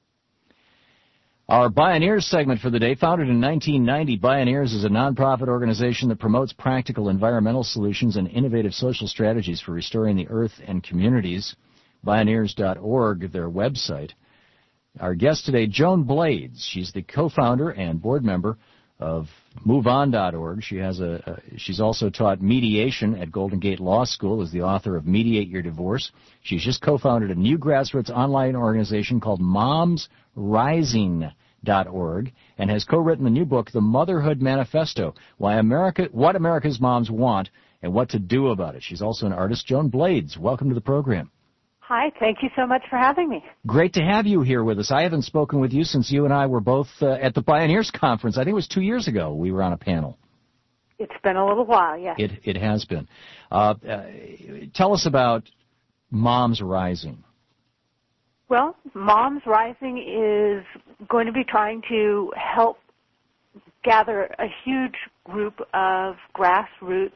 Our Bioneers segment for the day, founded in nineteen ninety, Bioneers is a nonprofit organization that promotes practical environmental solutions and innovative social strategies for restoring the earth and communities. Bioneers dot org, their website. Our guest today, Joan Blades. She's the co-founder and board member of move on dot org. She has a, a she's also taught mediation at Golden Gate Law School, is the author of Mediate Your Divorce. She's just co-founded a new grassroots online organization called moms rising dot org and has co-written the new book, The Motherhood Manifesto, Why America What America's Moms Want and What to Do About It. She's also an artist. Joan Blades, welcome to the program. Hi, thank you so much for having me. Great to have you here with us. I haven't spoken with you since you and I were both uh, at the Bioneers Conference. I think it was two years ago we were on a panel. It's been a little while, yes. It, it has been. Uh, uh, tell us about Moms Rising. Well, Moms Rising is going to be trying to help gather a huge group of grassroots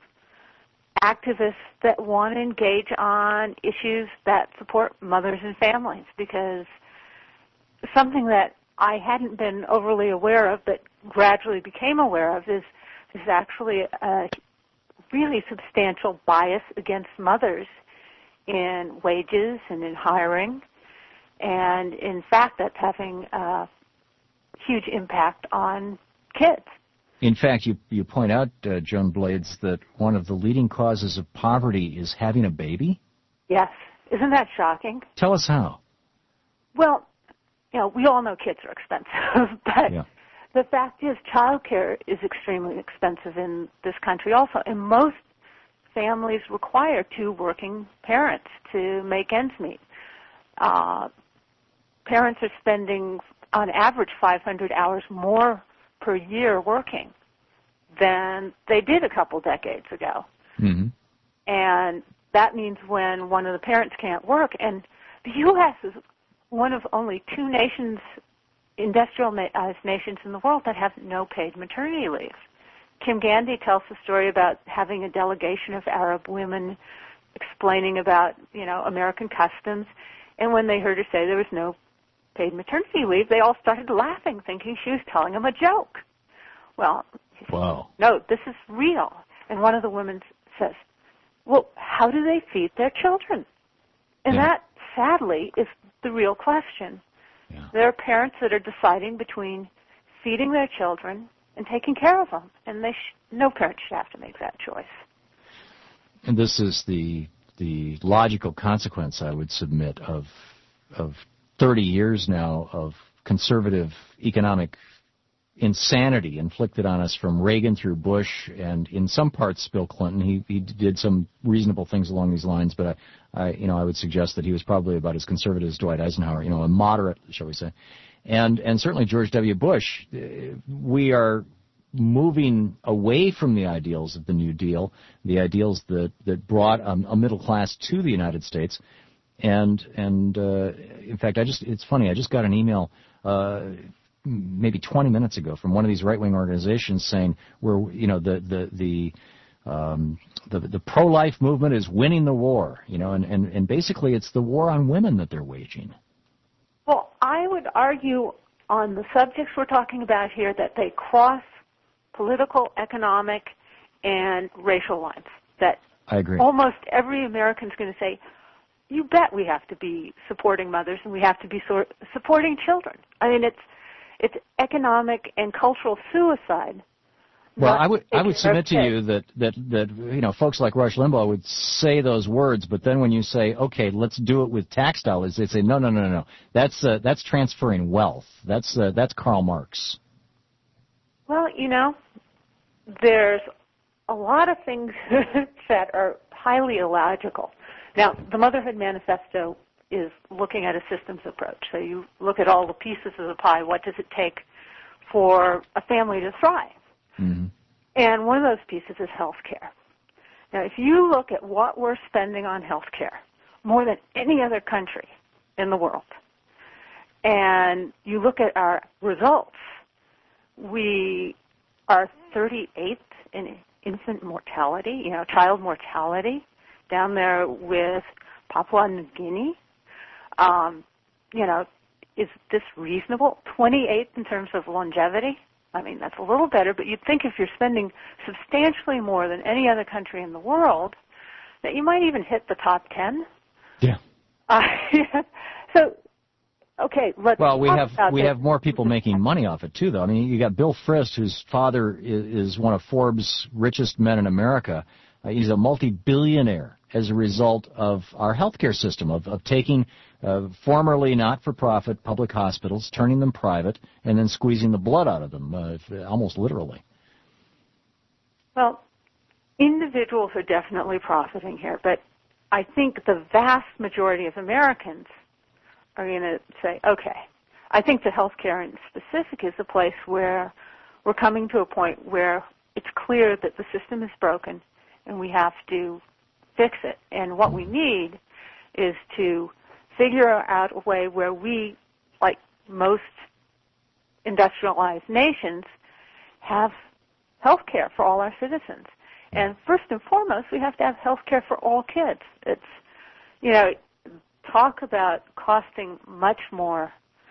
activists that want to engage on issues that support mothers and families, because something that I hadn't been overly aware of but gradually became aware of is there's actually a really substantial bias against mothers in wages and in hiring, and in fact that's having a huge impact on kids. In fact, you, you point out, uh, Joan Blades, that one of the leading causes of poverty is having a baby? Yes. Isn't that shocking? Tell us how. Well, you know, we all know kids are expensive, but yeah. The fact is childcare is extremely expensive in this country also, and most families require two working parents to make ends meet. Uh, parents are spending, on average, five hundred hours more per year working than they did a couple decades ago. Mm-hmm. And that means when one of the parents can't work, and the U S is one of only two nations, industrialized nations in the world that have no paid maternity leave. Kim Gandhi tells the story about having a delegation of Arab women explaining about, you know, American customs, and when they heard her say there was no paid maternity leave, they all started laughing, thinking she was telling them a joke. Well, wow. No, this is real. And one of the women says, well, how do they feed their children? And yeah. that, sadly, is the real question. Yeah. There are parents that are deciding between feeding their children and taking care of them, and they sh- no parent should have to make that choice. And this is the the logical consequence, I would submit, of of thirty years now of conservative economic insanity inflicted on us from Reagan through Bush, and in some parts Bill Clinton. He he did some reasonable things along these lines, but I, I you know I would suggest that he was probably about as conservative as Dwight Eisenhower, you know, a moderate, shall we say, and and certainly George W. Bush. We are moving away from the ideals of the New Deal, the ideals that that brought um, a middle class to the United States. And, and uh, in fact, I just, it's funny, I just got an email uh, maybe twenty minutes ago from one of these right-wing organizations saying we're, you know, the, the, the, um, the, the pro-life movement is winning the war, you know, and, and, and basically it's the war on women that they're waging. Well, I would argue on the subjects we're talking about here that they cross political, economic, and racial lines. That I agree. Almost every American's going to say, you bet we have to be supporting mothers and we have to be so- supporting children. I mean, it's it's economic and cultural suicide Well, not I would I would taking submit to their you that, that, that you know folks like Rush Limbaugh would say those words, but then when you say, okay, let's do it with tax dollars, they say, no, no, no, no, no. That's uh, that's transferring wealth. That's uh, that's Karl Marx. Well, you know, there's a lot of things that are highly illogical. Now, the Motherhood Manifesto is looking at a systems approach. So you look at all the pieces of the pie. What does it take for a family to thrive? Mm-hmm. And one of those pieces is health care. Now, if you look at what we're spending on health care, more than any other country in the world, and you look at our results, we are thirty-eighth in infant mortality, you know, child mortality, down there with Papua New Guinea. Um, you know, is this reasonable? twenty-eighth in terms of longevity. I mean, that's a little better, but you'd think if you're spending substantially more than any other country in the world, that you might even hit the top ten. Yeah. Uh, so, okay, let's Well, we talk have about we this. have more people making money off it too, though. I mean, you got Bill Frist, whose father is, is one of Forbes' richest men in America. Uh, he's a multi-billionaire as a result of our healthcare system, of, of taking uh, formerly not-for-profit public hospitals, turning them private, and then squeezing the blood out of them, uh, almost literally. Well, individuals are definitely profiting here, but I think the vast majority of Americans are going to say, okay, I think that healthcare in specific is a place where we're coming to a point where it's clear that the system is broken and we have to fix it. And what we need is to figure out a way where we, like most industrialized nations, have health care for all our citizens. And first and foremost, we have to have health care for all kids. It's, you know, talk about costing much more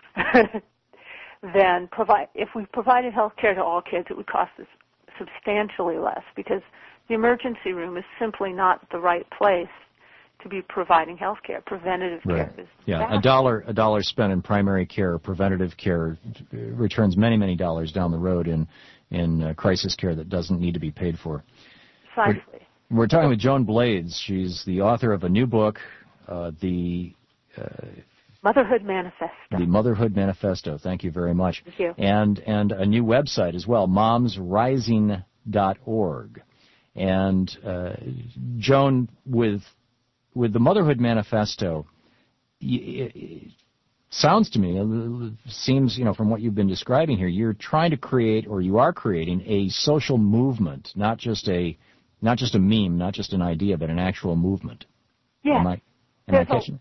than provide. If we provided health care to all kids, it would cost us substantially less, because the emergency room is simply not the right place to be providing health care. Preventative Right. care is Yeah, vast. a dollar a dollar spent in primary care, preventative care, returns many many dollars down the road in in uh, crisis care that doesn't need to be paid for. Precisely. We're, we're talking with Joan Blades. She's the author of a new book, uh, the uh, Motherhood Manifesto. the Motherhood Manifesto. Thank you very much. Thank you. And and a new website as well, moms rising dot org. And uh, Joan, with with the Motherhood Manifesto, it, it sounds to me, it seems, you know, from what you've been describing here, you're trying to create, or you are creating, a social movement, not just a not just a meme, not just an idea, but an actual movement. Yeah. Am I, am I There's a- catching?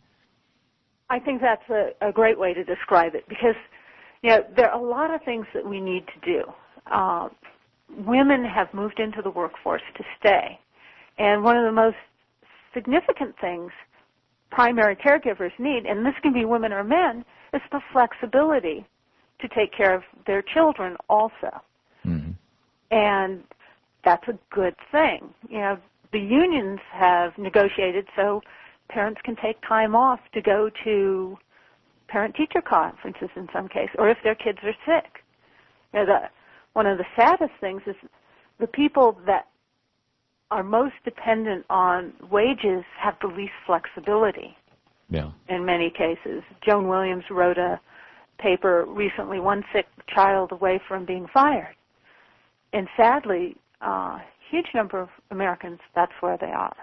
I think that's a, a great way to describe it, because, you know, there are a lot of things that we need to do. Uh, women have moved into the workforce to stay, and one of the most significant things primary caregivers need, and this can be women or men, is the flexibility to take care of their children also. Mm-hmm. And that's a good thing. You know, the unions have negotiated so parents can take time off to go to parent-teacher conferences in some case, or if their kids are sick. You know, the, one of the saddest things is the people that are most dependent on wages have the least flexibility. Yeah. In many cases. Joan Williams wrote a paper recently, One Sick Child Away from Being Fired. And sadly, a uh, huge number of Americans, that's where they are.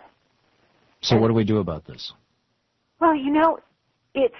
So what do we do about this? Well, you know, it's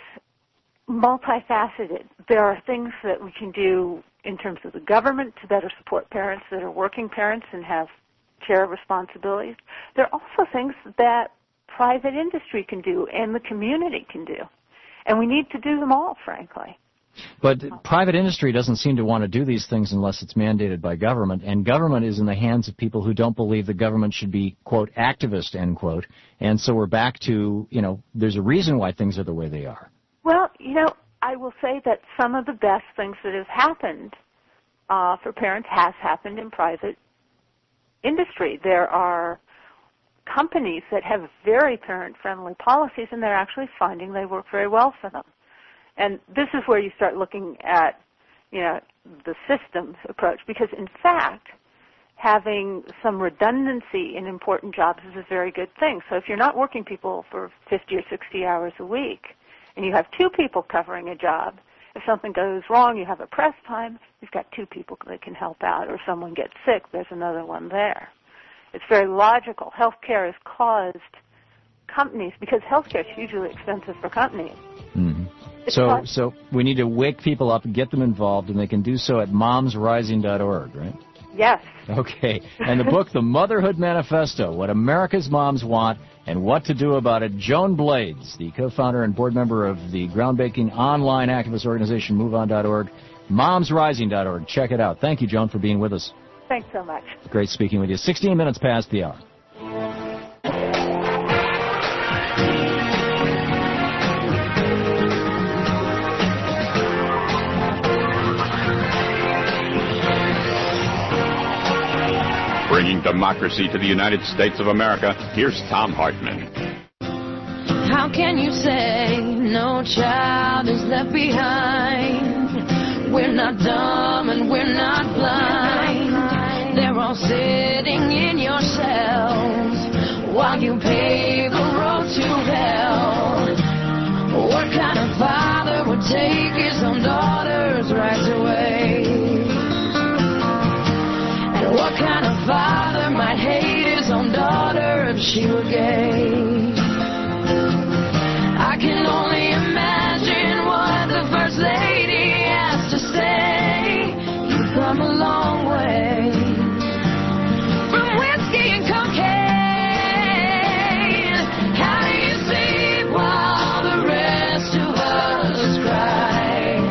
multifaceted. There are things that we can do in terms of the government to better support parents that are working parents and have share responsibilities. There are also things that private industry can do and the community can do. And we need to do them all, frankly. But private industry doesn't seem to want to do these things unless it's mandated by government, and government is in the hands of people who don't believe the government should be, quote, activist, end quote. And so we're back to, you know, there's a reason why things are the way they are. Well, you know, I will say that some of the best things that have happened uh, for parents has happened in private industry. There are companies that have very parent-friendly policies, and they're actually finding they work very well for them. And this is where you start looking at, you know, the systems approach, because in fact, having some redundancy in important jobs is a very good thing. So if you're not working people for fifty or sixty hours a week, and you have two people covering a job, if something goes wrong, you have a press time, you've got two people that can help out, or someone gets sick, there's another one there. It's very logical. Healthcare has caused companies, because healthcare is hugely expensive for companies. Mm-hmm. So, so we need to wake people up and get them involved, and they can do so at moms rising dot org, right? Yes. Okay. And the book, The Motherhood Manifesto, What America's Moms Want and What to Do About It. Joan Blades, the co-founder and board member of the groundbreaking online activist organization move on dot org, moms rising dot org. Check it out. Thank you, Joan, for being with us. Thanks so much. Great speaking with you. sixteen minutes past the hour. Bringing democracy to the United States of America, here's Thom Hartmann. How can you say no child is left behind? We're not dumb and we're not blind. They're all sitting in your cells while you pave the road to hell. What kind of father would take his own daughter's rights away? What kind of father might hate his own daughter if she were gay? I can only imagine what the First Lady has to say. You've come a long way from whiskey and cocaine. How do you sleep while the rest of us cry?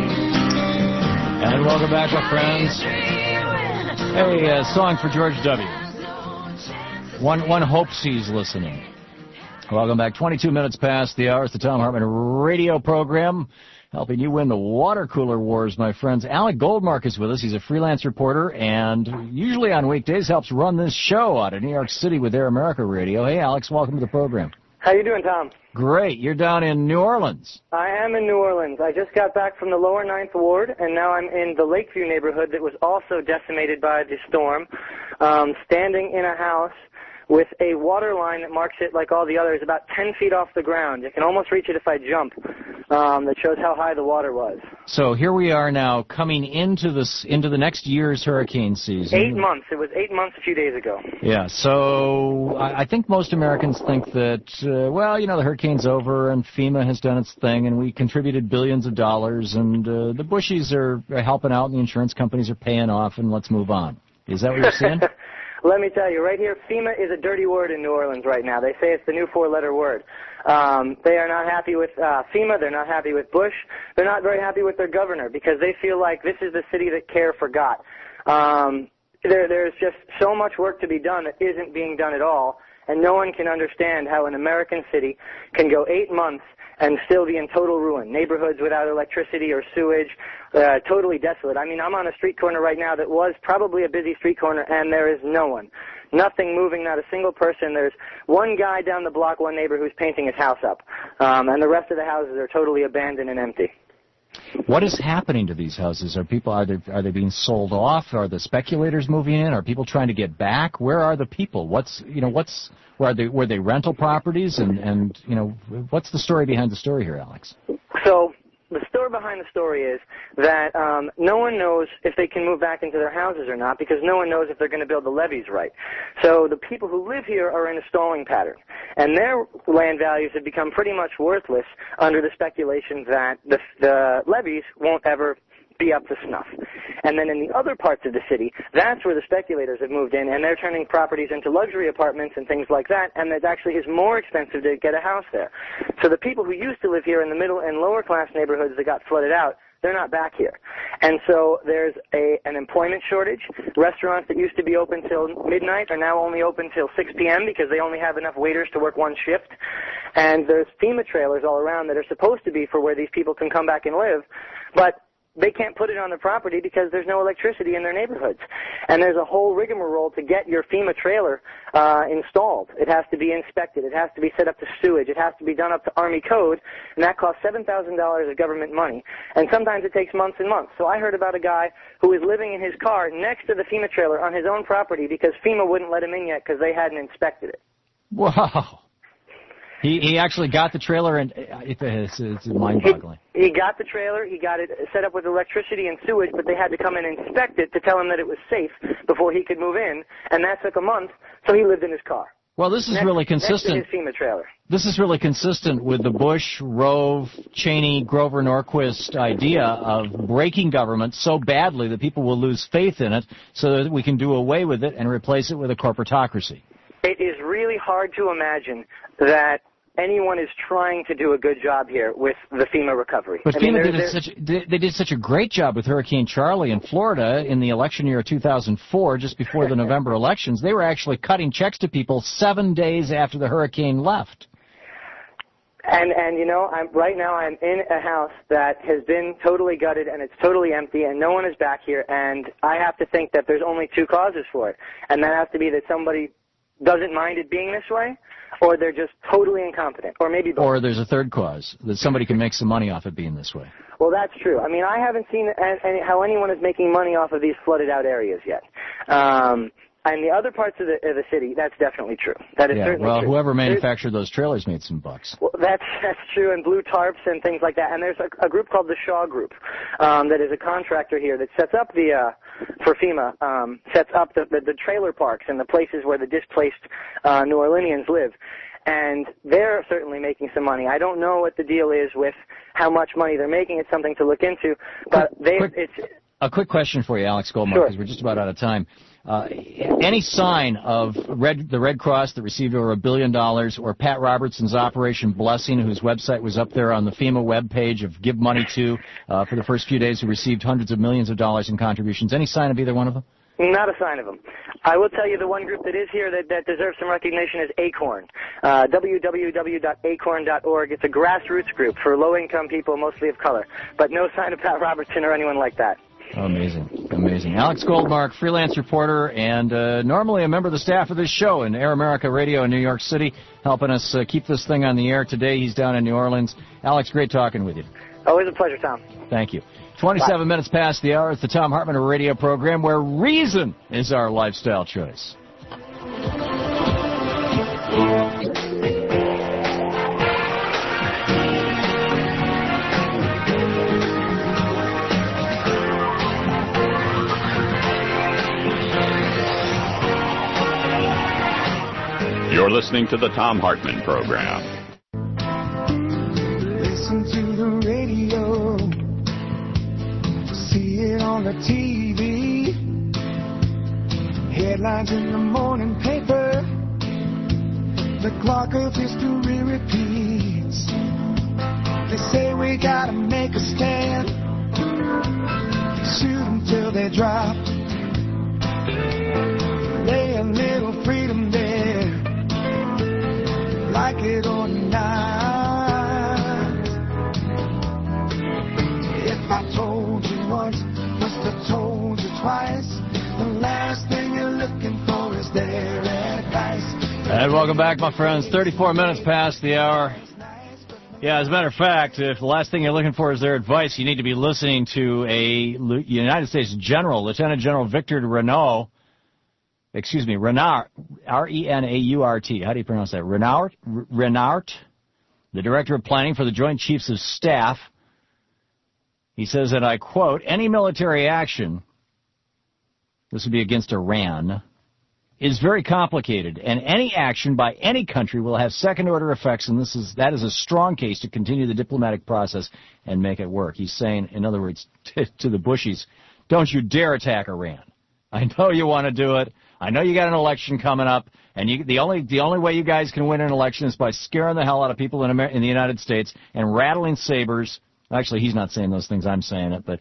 And welcome back, my friends. Hey, a uh, song for George W. One one hopes he's listening. Welcome back. twenty-two minutes past the hour. It's the Thom Hartmann radio program, helping you win the water cooler wars, my friends. Alec Goldmark is with us. He's a freelance reporter and usually on weekdays helps run this show out of New York City with Air America Radio. Hey, Alex, welcome to the program. How you doing, Tom? Great. You're down in New Orleans. I am in New Orleans. I just got back from the lower Ninth Ward, and now I'm in the Lakeview neighborhood that was also decimated by the storm, um, standing in a house with a water line that marks it, like all the others, about ten feet off the ground. You can almost reach it if I jump. Um, that shows how high the water was. So here we are now coming into this into the next year's hurricane season. Eight months. It was eight months a few days ago. Yeah. So I, I think most Americans think that, uh, well, you know, the hurricane's over and FEMA has done its thing and we contributed billions of dollars and uh, the Bushies are, are helping out and the insurance companies are paying off and let's move on. Is that what you're saying? Let me tell you, right here, FEMA is a dirty word in New Orleans right now. They say it's the new four-letter word. Um, they are not happy with uh, FEMA. They're not happy with Bush. They're not very happy with their governor because they feel like this is the city that CARE forgot. Um, there, there's just so much work to be done that isn't being done at all, and no one can understand how an American city can go eight months and still be in total ruin. Neighborhoods without electricity or sewage, uh, totally desolate. I mean, I'm on a street corner right now that was probably a busy street corner, and there is no one. Nothing moving, not a single person. There's one guy down the block, one neighbor who's painting his house up, um, and the rest of the houses are totally abandoned and empty. What is happening to these houses? Are people are they are they being sold off? Are the speculators moving in? Are people trying to get back? Where are the people? What's you know what's were they were they rental properties and and you know what's the story behind the story here, Alex? So the story behind the story is that um, no one knows if they can move back into their houses or not because no one knows if they're going to build the levees right. So the people who live here are in a stalling pattern, and their land values have become pretty much worthless under the speculation that the, the levees won't ever be up to snuff. And then in the other parts of the city, that's where the speculators have moved in, and they're turning properties into luxury apartments and things like that, and it actually is more expensive to get a house there. So the people who used to live here in the middle and lower class neighborhoods that got flooded out, they're not back here. And so there's a, an employment shortage. Restaurants that used to be open till midnight are now only open till six p.m. because they only have enough waiters to work one shift. And there's FEMA trailers all around that are supposed to be for where these people can come back and live, but they can't put it on their property because there's no electricity in their neighborhoods. And there's a whole rigmarole to get your FEMA trailer uh, installed. It has to be inspected. It has to be set up to sewage. It has to be done up to Army code, and that costs seven thousand dollars of government money. And sometimes it takes months and months. So I heard about a guy who was living in his car next to the FEMA trailer on his own property because FEMA wouldn't let him in yet because they hadn't inspected it. Wow. He he actually got the trailer, and it's, it's mind-boggling. He, he got the trailer, he got it set up with electricity and sewage, but they had to come in and inspect it to tell him that it was safe before he could move in, and that took a month, so he lived in his car. Well, this is next, really consistent. Next to his FEMA trailer. This is really consistent with the Bush, Rove, Cheney, Grover Norquist idea of breaking government so badly that people will lose faith in it so that we can do away with it and replace it with a corporatocracy. It is really hard to imagine that anyone is trying to do a good job here with the FEMA recovery. But I FEMA mean, did such, they did such a great job with Hurricane Charlie in Florida in the election year of two thousand four, just before the November elections. They were actually cutting checks to people seven days after the hurricane left. And, and you know, I'm, right now I'm in a house that has been totally gutted and it's totally empty and no one is back here, and I have to think that there's only two causes for it. And that has to be that somebody doesn't mind it being this way, or they're just totally incompetent, or maybe both. Or there's a third cause, that somebody can make some money off it being this way. Well, that's true. I mean, I haven't seen any, how anyone is making money off of these flooded-out areas yet. Um, and the other parts of the, of the city, that's definitely true. That is yeah, certainly well, true. whoever manufactured those trailers made some bucks. Well, that's that's true, and blue tarps and things like that. And there's a, a group called the Shaw Group um, that is a contractor here that sets up the uh, for FEMA um, sets up the, the the trailer parks and the places where the displaced uh, New Orleanians live. And they're certainly making some money. I don't know what the deal is with how much money they're making. It's something to look into. But they, quick, it's a quick question for you, Alex Goldmark, because sure. we're just about out of time. Uh, any sign of Red, the Red Cross that received over a billion dollars, or Pat Robertson's Operation Blessing, whose website was up there on the FEMA webpage of Give Money To uh, for the first few days, who received hundreds of millions of dollars in contributions? Any sign of either one of them? Not a sign of them. I will tell you the one group that is here that, that deserves some recognition is ACORN, uh, w w w dot acorn dot org. It's a grassroots group for low-income people, mostly of color, but no sign of Pat Robertson or anyone like that. Oh, amazing, amazing. Alex Goldmark, freelance reporter, and uh, normally a member of the staff of this show in Air America Radio in New York City, helping us uh, keep this thing on the air. Today he's down in New Orleans. Alex, great talking with you. Always a pleasure, Tom. Thank you. twenty-seven Bye. Minutes past the hour. It's the Tom Hartman Radio program, where reason is our lifestyle choice. You're listening to the Tom Hartman program. Listen to the radio, see it on the T V, headlines in the morning paper, the clock of history repeats. They say we gotta make a stand, shoot until they drop, lay a little freedom there, like it or not. If I told you once, must have told you twice, the last thing you're looking for is their advice. And welcome back, my friends. thirty-four minutes past the hour. Yeah, as a matter of fact, if the last thing you're looking for is their advice, you need to be listening to a United States General, Lieutenant General Victor Renault, excuse me, Renard, R E N A U R T. How do you pronounce that? Renard? Renard, the Director of Planning for the Joint Chiefs of Staff. He says that, I quote, any military action, this would be against Iran, is very complicated, and any action by any country will have second-order effects, and this is that is a strong case to continue the diplomatic process and make it work. He's saying, in other words, to, to the Bushies, don't you dare attack Iran. I know you want to do it. I know you got an election coming up, and you, the only the only way you guys can win an election is by scaring the hell out of people in, Amer- in the United States and rattling sabers. Actually, he's not saying those things. I'm saying it, but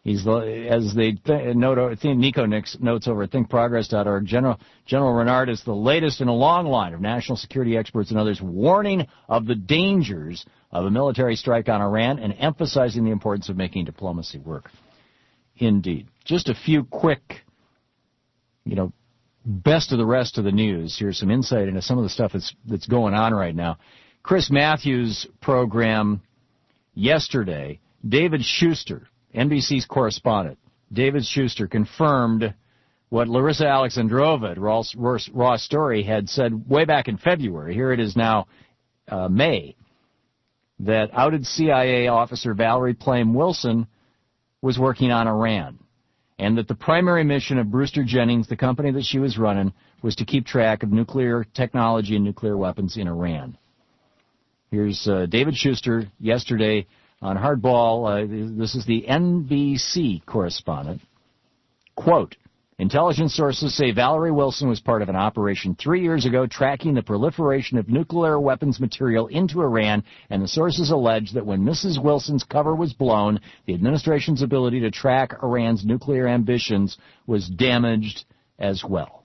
He's the, as they th- note, Nico notes over at think progress dot org, General, General Renard is the latest in a long line of national security experts and others warning of the dangers of a military strike on Iran and emphasizing the importance of making diplomacy work. Indeed. Just a few quick, you know, best of the rest of the news. Here's some insight into some of the stuff that's that's going on right now. Chris Matthews' program yesterday, David Schuster, N B C's correspondent, David Schuster confirmed what Larissa Alexandrova at Raw, Raw Story had said way back in February. Here it is now, uh, May, that outed C I A officer Valerie Plame Wilson was working on Iran, and that the primary mission of Brewster Jennings, the company that she was running, was to keep track of nuclear technology and nuclear weapons in Iran. Here's uh, David Schuster yesterday on Hardball. Uh, this is the N B C correspondent. Quote, intelligence sources say Valerie Wilson was part of an operation three years ago tracking the proliferation of nuclear weapons material into Iran, and the sources allege that when Missus Wilson's cover was blown, the administration's ability to track Iran's nuclear ambitions was damaged as well.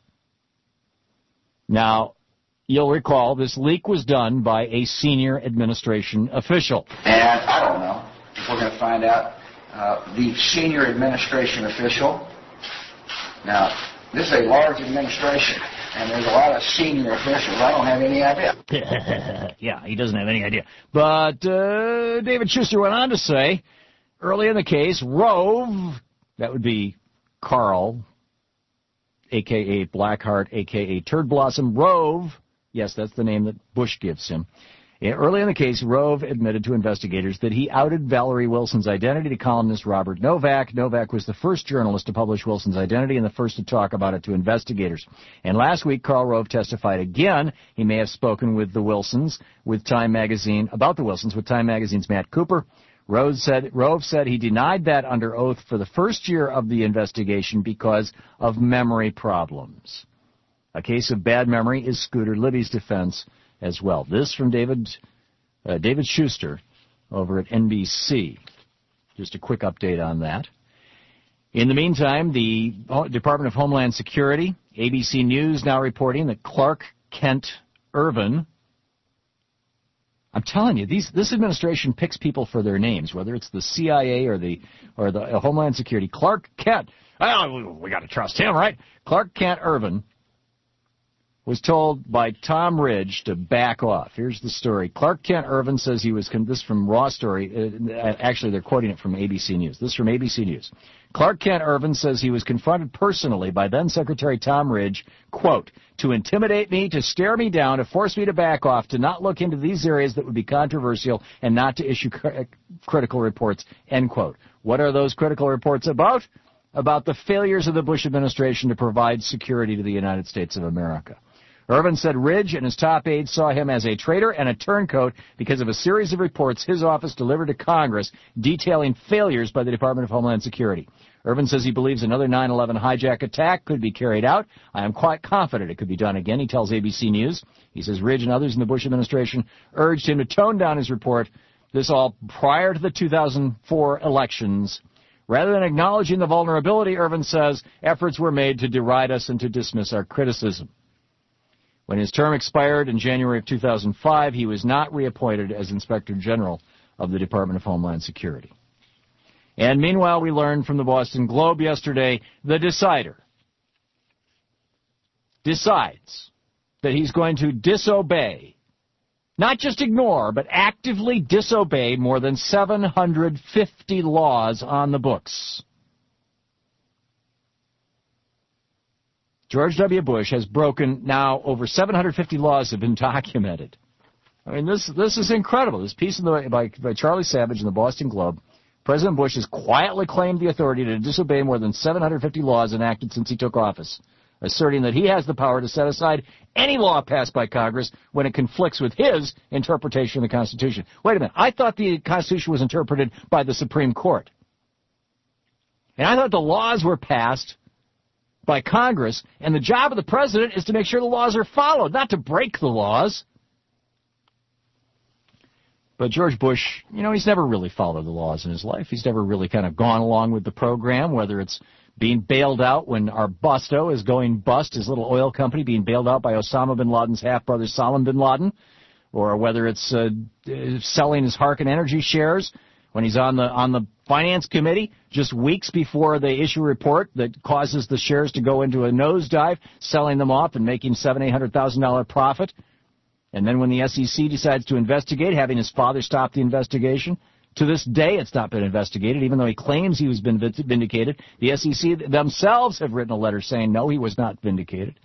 Now, you'll recall this leak was done by a senior administration official. And I don't know if we're going to find out uh, the senior administration official. Now, this is a large administration, and there's a lot of senior officials. I don't have any idea. Yeah, he doesn't have any idea. But uh, David Schuster went on to say, early in the case, Rove, that would be Carl, a k a. Blackheart, a k a. Turd Blossom, Rove, yes, that's the name that Bush gives him. Early in the case, Rove admitted to investigators that he outed Valerie Wilson's identity to columnist Robert Novak. Novak was the first journalist to publish Wilson's identity and the first to talk about it to investigators. And last week, Karl Rove testified again. He may have spoken with the Wilsons, with Time Magazine, about the Wilsons, with Time Magazine's Matt Cooper. Rove said, Rove said he denied that under oath for the first year of the investigation because of memory problems. A case of bad memory is Scooter Libby's defense as well. This from David uh, David Schuster over at N B C. Just a quick update on that. In the meantime, the Department of Homeland Security, A B C News now reporting that Clark Kent Ervin, I'm telling you, these, this administration picks people for their names, whether it's the C I A or the or the uh, Homeland Security. Clark Kent, oh, we, we got to trust him, right? Clark Kent Ervin was told by Tom Ridge to back off. Here's the story. Clark Kent Ervin says he was, con- this from Raw Story, uh, actually they're quoting it from A B C News. This is from A B C News. Clark Kent Ervin says he was confronted personally by then-Secretary Tom Ridge, quote, to intimidate me, to stare me down, to force me to back off, to not look into these areas that would be controversial, and not to issue cr- critical reports, end quote. What are those critical reports about? About the failures of the Bush administration to provide security to the United States of America. Ervin said Ridge and his top aides saw him as a traitor and a turncoat because of a series of reports his office delivered to Congress detailing failures by the Department of Homeland Security. Ervin says he believes another nine eleven hijack attack could be carried out. I am quite confident it could be done again, he tells A B C News. He says Ridge and others in the Bush administration urged him to tone down his report, this all prior to the two thousand four elections. Rather than acknowledging the vulnerability, Ervin says, efforts were made to deride us and to dismiss our criticism. When his term expired in January of two thousand five, he was not reappointed as Inspector General of the Department of Homeland Security. And meanwhile, we learned from the Boston Globe yesterday, the decider decides that he's going to disobey, not just ignore, but actively disobey more than seven hundred fifty laws on the books. George W. Bush has broken now over seven hundred fifty laws have been documented. I mean, this this is incredible. This piece in the, by, by Charlie Savage in the Boston Globe, President Bush has quietly claimed the authority to disobey more than seven hundred fifty laws enacted since he took office, asserting that he has the power to set aside any law passed by Congress when it conflicts with his interpretation of the Constitution. Wait a minute. I thought the Constitution was interpreted by the Supreme Court. And I thought the laws were passed by Congress, and the job of the president is to make sure the laws are followed, not to break the laws. But George Bush, you know, he's never really followed the laws in his life. He's never really kind of gone along with the program, whether it's being bailed out when our Busto is going bust, his little oil company being bailed out by Osama bin Laden's half-brother Salim bin Laden, or whether it's uh, selling his Harkin Energy shares when he's on the on the finance committee just weeks before they issue a report that causes the shares to go into a nosedive, selling them off and making seven, eight hundred thousand dollar profit. And then when the S E C decides to investigate, having his father stop the investigation. To this day, it's not been investigated, even though he claims he was been vindicated. The S E C themselves have written a letter saying, no, he was not vindicated.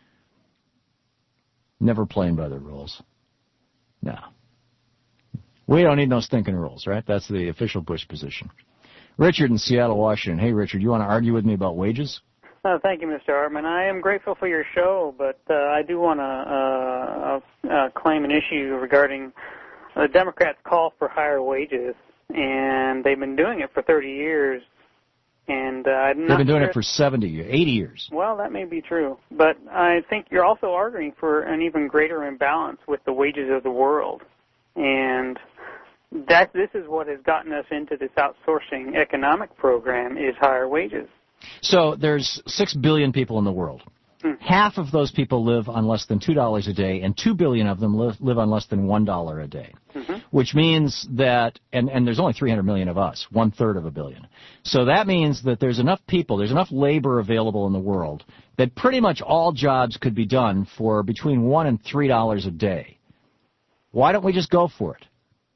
Never playing by the rules. No. We don't need no stinking rules, right? That's the official Bush position. Richard in Seattle, Washington. Hey, Richard, you want to argue with me about wages? Uh, thank you, Mister Hartman. I am grateful for your show, but uh, I do want to uh, uh, claim an issue regarding the Democrats' call for higher wages, and they've been doing it for thirty years. And uh, I'm They've not been doing sure it for seventy years, eighty years. Well, that may be true, but I think you're also arguing for an even greater imbalance with the wages of the world, and that this is what has gotten us into this outsourcing economic program is higher wages. So there's six billion people in the world. Hmm. Half of those people live on less than two dollars a day, and two billion of them live, live on less than one dollar a day. Mm-hmm. Which means that, and, and there's only three hundred million of us, one-third of a billion. So that means that there's enough people, there's enough labor available in the world that pretty much all jobs could be done for between one and three dollars a day. Why don't we just go for it?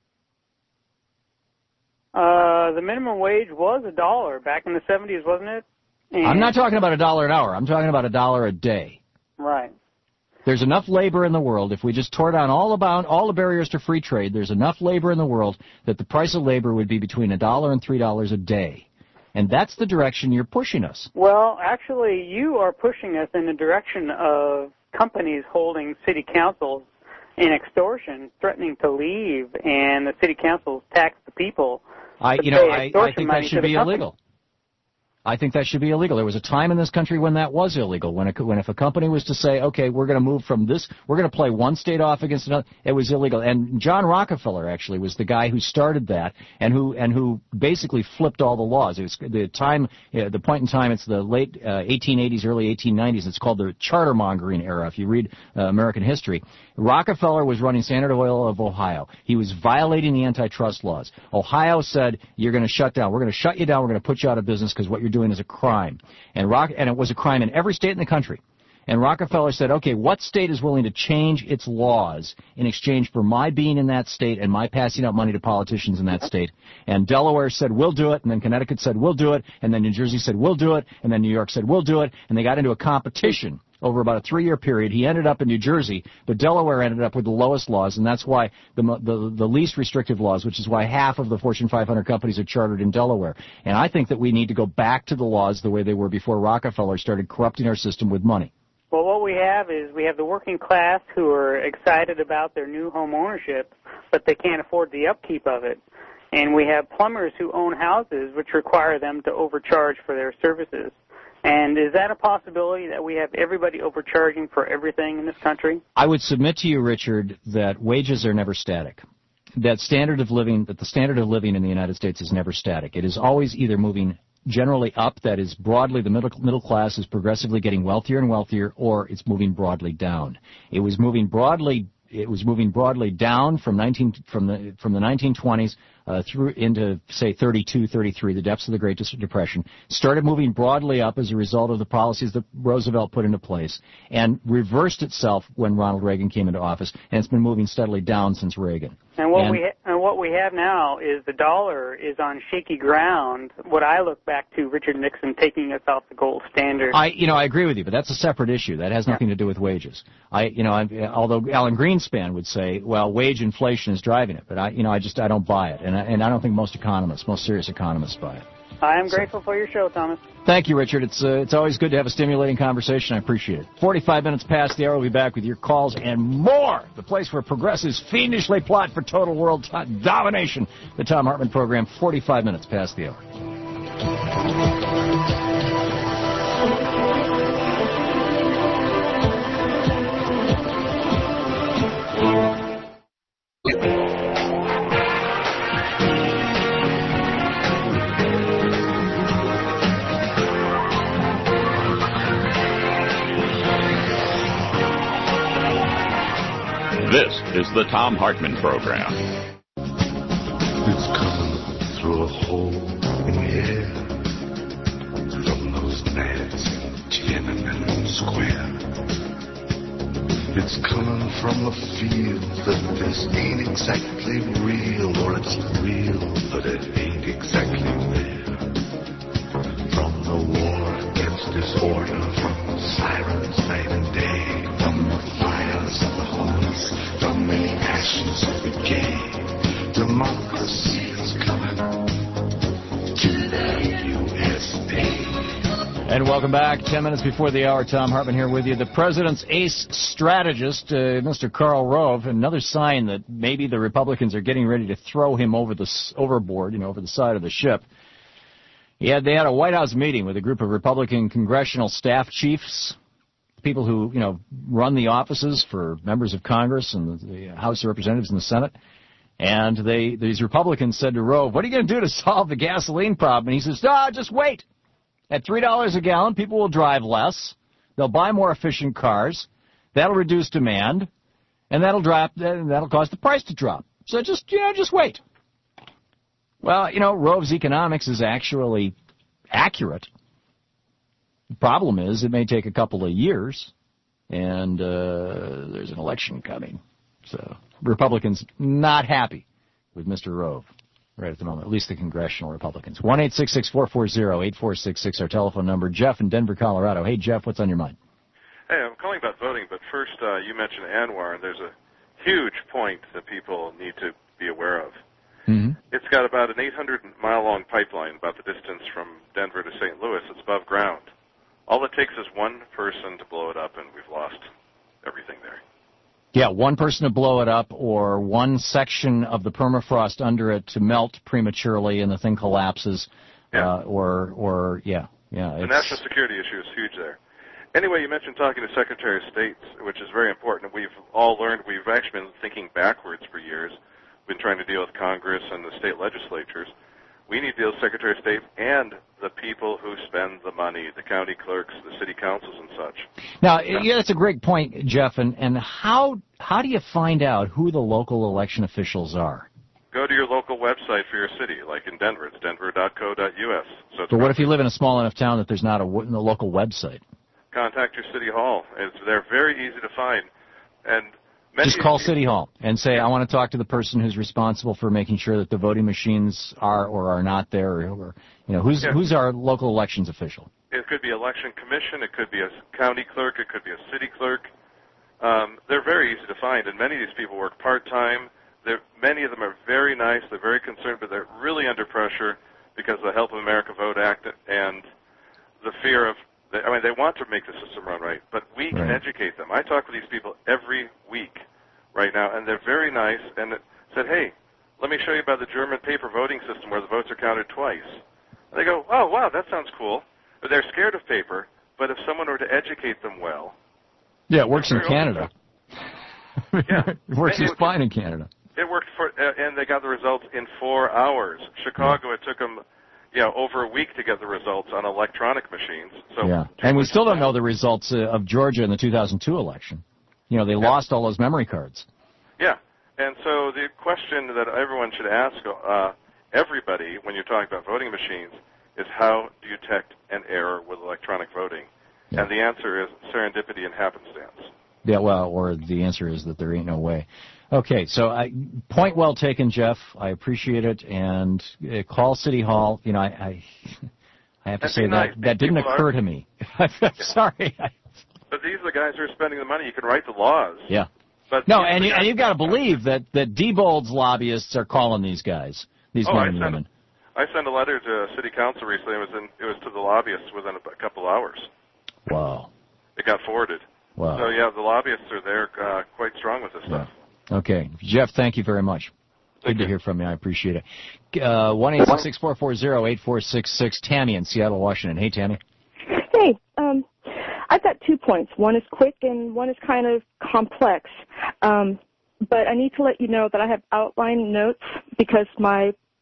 Uh, the minimum wage was a dollar back in the seventies, wasn't it? And I'm not talking about a dollar an hour. I'm talking about a dollar a day. Right. There's enough labor in the world. If we just tore down all about all the barriers to free trade, there's enough labor in the world that the price of labor would be between a dollar and three dollars a day. And that's the direction you're pushing us. Well, actually, you are pushing us in the direction of companies holding city councils in extortion, threatening to leave, and the city councils tax the people. I, to you know, pay I, I extortion think money that to should the be company. illegal. I think that should be illegal. There was a time in this country when that was illegal. When, a, when if a company was to say, okay, we're going to move from this, we're going to play one state off against another, it was illegal. And John Rockefeller actually was the guy who started that and who and who basically flipped all the laws. It was the time, uh, the point in time. It's the late uh, eighteen eighties, early eighteen nineties. It's called the chartermongering era. If you read uh, American history, Rockefeller was running Standard Oil of Ohio. He was violating the antitrust laws. Ohio said, "You're going to shut down. We're going to shut you down. We're going to put you out of business because what you're doing is a crime." And Rock, and it was a crime in every state in the country. And Rockefeller said, okay, what state is willing to change its laws in exchange for my being in that state and my passing out money to politicians in that state? And Delaware said, we'll do it. And then Connecticut said, we'll do it. And then New Jersey said, we'll do it. And then New York said, we'll do it. And they got into a competition over about a three-year period. He ended up in New Jersey, but Delaware ended up with the lowest laws, and that's why the, the, the least restrictive laws, which is why half of the Fortune five hundred companies are chartered in Delaware. And I think that we need to go back to the laws the way they were before Rockefeller started corrupting our system with money. Well, what we have is we have the working class who are excited about their new home ownership, but they can't afford the upkeep of it. And we have plumbers who own houses, which require them to overcharge for their services. And is that a possibility that we have everybody overcharging for everything in this country? I would submit to you, Richard, that wages are never static. That standard of living, that the standard of living in the United States is never static. It is always either moving generally up, that is broadly the middle middle class is progressively getting wealthier and wealthier, or it's moving broadly down. It was moving broadly. It was moving broadly down from nineteen from the from the nineteen twenties uh, through into say thirty-two, thirty-three, the depths of the Great Depression. Started moving broadly up as a result of the policies that Roosevelt put into place, and reversed itself when Ronald Reagan came into office. And it's been moving steadily down since Reagan. And what and, we ha- and what we have now is the dollar is on shaky ground. What I look back to Richard Nixon taking us off the gold standard. I, you know, I agree with you, but that's a separate issue. That has nothing to do with wages. I, you know, I, although Alan Greenspan would say, well, wage inflation is driving it, but I, you know, I just I don't buy it, and I, and I don't think most economists, most serious economists, buy it. I am grateful for your show, Thomas. Thank you, Richard. It's uh, it's always good to have a stimulating conversation. I appreciate it. forty-five minutes past the hour. We'll be back with your calls and more. The place where progressives fiendishly plot for total world to- domination. The Thom Hartmann Program, forty-five minutes past the hour. is the Thom Hartmann Program. It's coming through a hole in the air from those nads in Tiananmen Square. It's coming from a field that this ain't exactly real, or it's real, but it ain't exactly there. From the war against disorder, from the sirens night and day, from the fires of the homeless, from the ashes of the gay, democracy is coming to the U S A. And welcome back. Ten minutes before the hour, Thom Hartmann here with you. The president's ace strategist, uh, Mister Karl Rove, another sign that maybe the Republicans are getting ready to throw him over the overboard, you know, over the side of the ship. He had, they had a White House meeting with a group of Republican congressional staff chiefs, people who, you know, run the offices for members of Congress and the, the House of Representatives and the Senate. And they, these Republicans said to Rove, what are you going to do to solve the gasoline problem? And he says, ah, just wait. At three dollars a gallon, people will drive less. They'll buy more efficient cars. That'll reduce demand. And that'll drop, that'll cause the price to drop. So just, you know, just wait. Well, you know, Rove's economics is actually accurate. The problem is it may take a couple of years, and uh, there's an election coming. So Republicans not happy with Mister Rove right at the moment, at least the congressional Republicans. one eight six six, four four zero, eight four six six, our telephone number. Jeff in Denver, Colorado. Hey, Jeff, what's on your mind? Hey, I'm calling about voting, but first uh, you mentioned ANWR, and there's a huge point that people need to be aware of. Mm-hmm. It's got about an eight hundred mile long pipeline, about the distance from Denver to Saint Louis. It's above ground. All it takes is one person to blow it up, and we've lost everything there. Yeah, one person to blow it up, or one section of the permafrost under it to melt prematurely, and the thing collapses. Yeah. Uh, or, or yeah, yeah. The It's, national security issue is huge there. Anyway, you mentioned talking to Secretary of State, which is very important. We've all learned, we've actually been thinking backwards for years. Been trying to deal with Congress and the state legislatures. We need to deal with Secretary of State and the people who spend the money, the county clerks, the city councils and such. Now, yeah, that's a great point, Jeff. And, and how how do you find out who the local election officials are? Go to your local website for your city, like in Denver. It's denver dot co dot U S. So But what if you live in a small enough town that there's not a, a local website? Contact your city hall. It's, they're very easy to find. And many Just call City Hall and say, I want to talk to the person who's responsible for making sure that the voting machines are or are not there, or, or you know, who's Yeah. who's our local elections official? It could be election commission. It could be a county clerk. It could be a city clerk. Um, they're very easy to find, and many of these people work part-time. They're, many of them are very nice. They're very concerned, but they're really under pressure because of the Help America Vote Act and the fear of, I mean, they want to make the system run right, but we can Right. educate them. I talk with these people every week right now, and they're very nice, and said, hey, let me show you about the German paper voting system where the votes are counted twice. And they go, oh, wow, that sounds cool. But they're scared of paper, but if someone were to educate them well. Yeah, it works in Very Canada. Yeah. It works And just fine in Canada. It worked for, uh, and they got the results in four hours. Chicago, it took them, you know, over a week to get the results on electronic machines. So Yeah, and we still don't know the results uh, of Georgia in the two thousand two election. You know, they lost all those memory cards. Yeah, and so the question that everyone should ask uh, everybody when you're talking about voting machines is how do you detect an error with electronic voting? Yeah. And the answer is serendipity and happenstance. Yeah, well, or the answer is that there ain't no way. Okay, so I, point well taken, Jeff. I appreciate it, and uh, call City Hall. You know, I I, I have to And say be nice. that that didn't People occur are- to me. I'm sorry. But these are the guys who are spending the money. You can write the laws. Yeah. But No, these are and the you, guys- and you've got to believe that that Diebold's lobbyists are calling these guys, these Oh, I men and sent- women. I sent a letter to City Council recently. It was in, it was to the lobbyists within a, a couple hours. Wow. It got forwarded. Wow. So yeah, the lobbyists are there uh, quite strong with this stuff. Okay, Jeff, thank you very much. Good to hear from you. I appreciate it. Uh, one eight six six four four zero eight four six six. Tammy in Seattle, Washington. Hey, Tammy. Hey, um, I've got two points. One is quick and one is kind of complex. Um, but I need to let you know that I have outline notes because my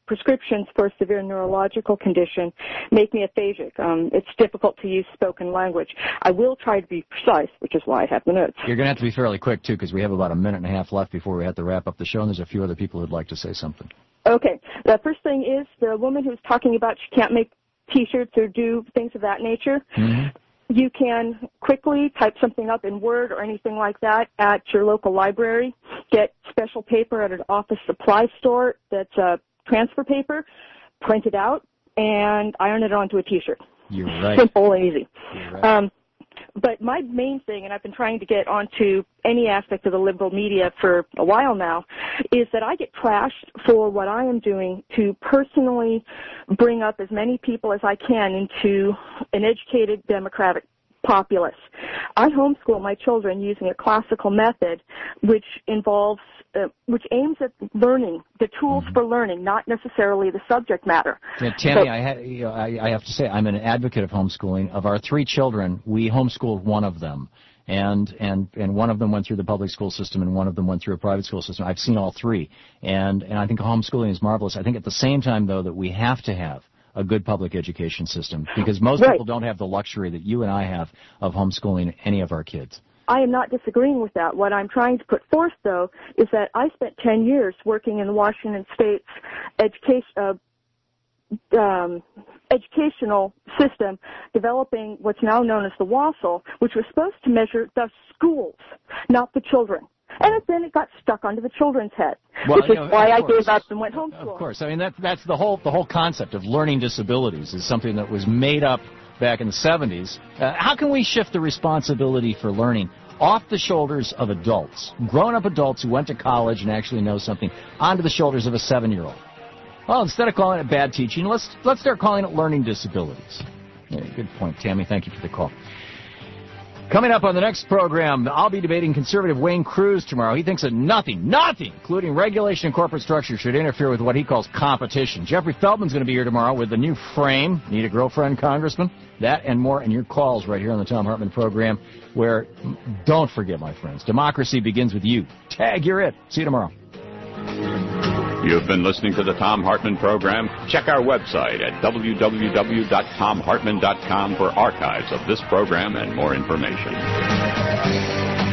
prescriptions for a severe neurological condition make me aphagic. Um, it's difficult to use spoken language. I will try to be precise, which is why I have the notes. You're going to have to be fairly quick, too, because we have about a minute and a half left before we have to wrap up the show, and there's a few other people who'd like to say something. Okay. The first thing is the woman who's talking about she can't make T-shirts or do things of that nature. Mm-hmm. You can quickly type something up in Word or anything like that at your local library. Get special paper at an office supply store that's uh, transfer paper, print it out, and iron it onto a T-shirt. You're right. Simple and easy. You're right. Um, but my main thing, and I've been trying to get onto any aspect of the liberal media for a while now, is that I get trashed for what I am doing to personally bring up as many people as I can into an educated democratic populace. I homeschool my children using a classical method which involves, uh, which aims at learning, the tools mm-hmm. for learning, not necessarily the subject matter. Yeah, Tammy, so, I, ha- you know, I, I have to say I'm an advocate of homeschooling. Of our three children, we homeschooled one of them. And, and, and one of them went through the public school system and one of them went through a private school system. I've seen all three. And, and I think homeschooling is marvelous. I think at the same time, though, that we have to have a good public education system because most right. people don't have the luxury that you and I have of homeschooling any of our kids. I am not disagreeing with that. What I'm trying to put forth, though, is that I spent ten years working in the Washington State's education, uh, um, educational system, developing what's now known as the WASL, which was supposed to measure the schools, not the children. And then it got stuck onto the children's head, well, which is know, why I course. gave up and went homeschool. Of course. I mean, that, that's the whole, the whole concept of learning disabilities is something that was made up back in the seventies. Uh, how can we shift the responsibility for learning off the shoulders of adults, grown-up adults who went to college and actually know something, onto the shoulders of a seven-year-old? Well, instead of calling it bad teaching, let's, let's start calling it learning disabilities. Yeah, good point, Tammy. Thank you for the call. Coming up on the next program, I'll be debating conservative Wayne Cruz tomorrow. He thinks that nothing, nothing, including regulation and corporate structure, should interfere with what he calls competition. Jeffrey Feldman's going to be here tomorrow with the new frame. Need a girlfriend, Congressman? That and more, and your calls right here on the Thom Hartmann program, where, don't forget, my friends, democracy begins with you. Tag, you're it. See you tomorrow. You've been listening to the Thom Hartmann program. Check our website at w w w dot thom hartmann dot com for archives of this program and more information.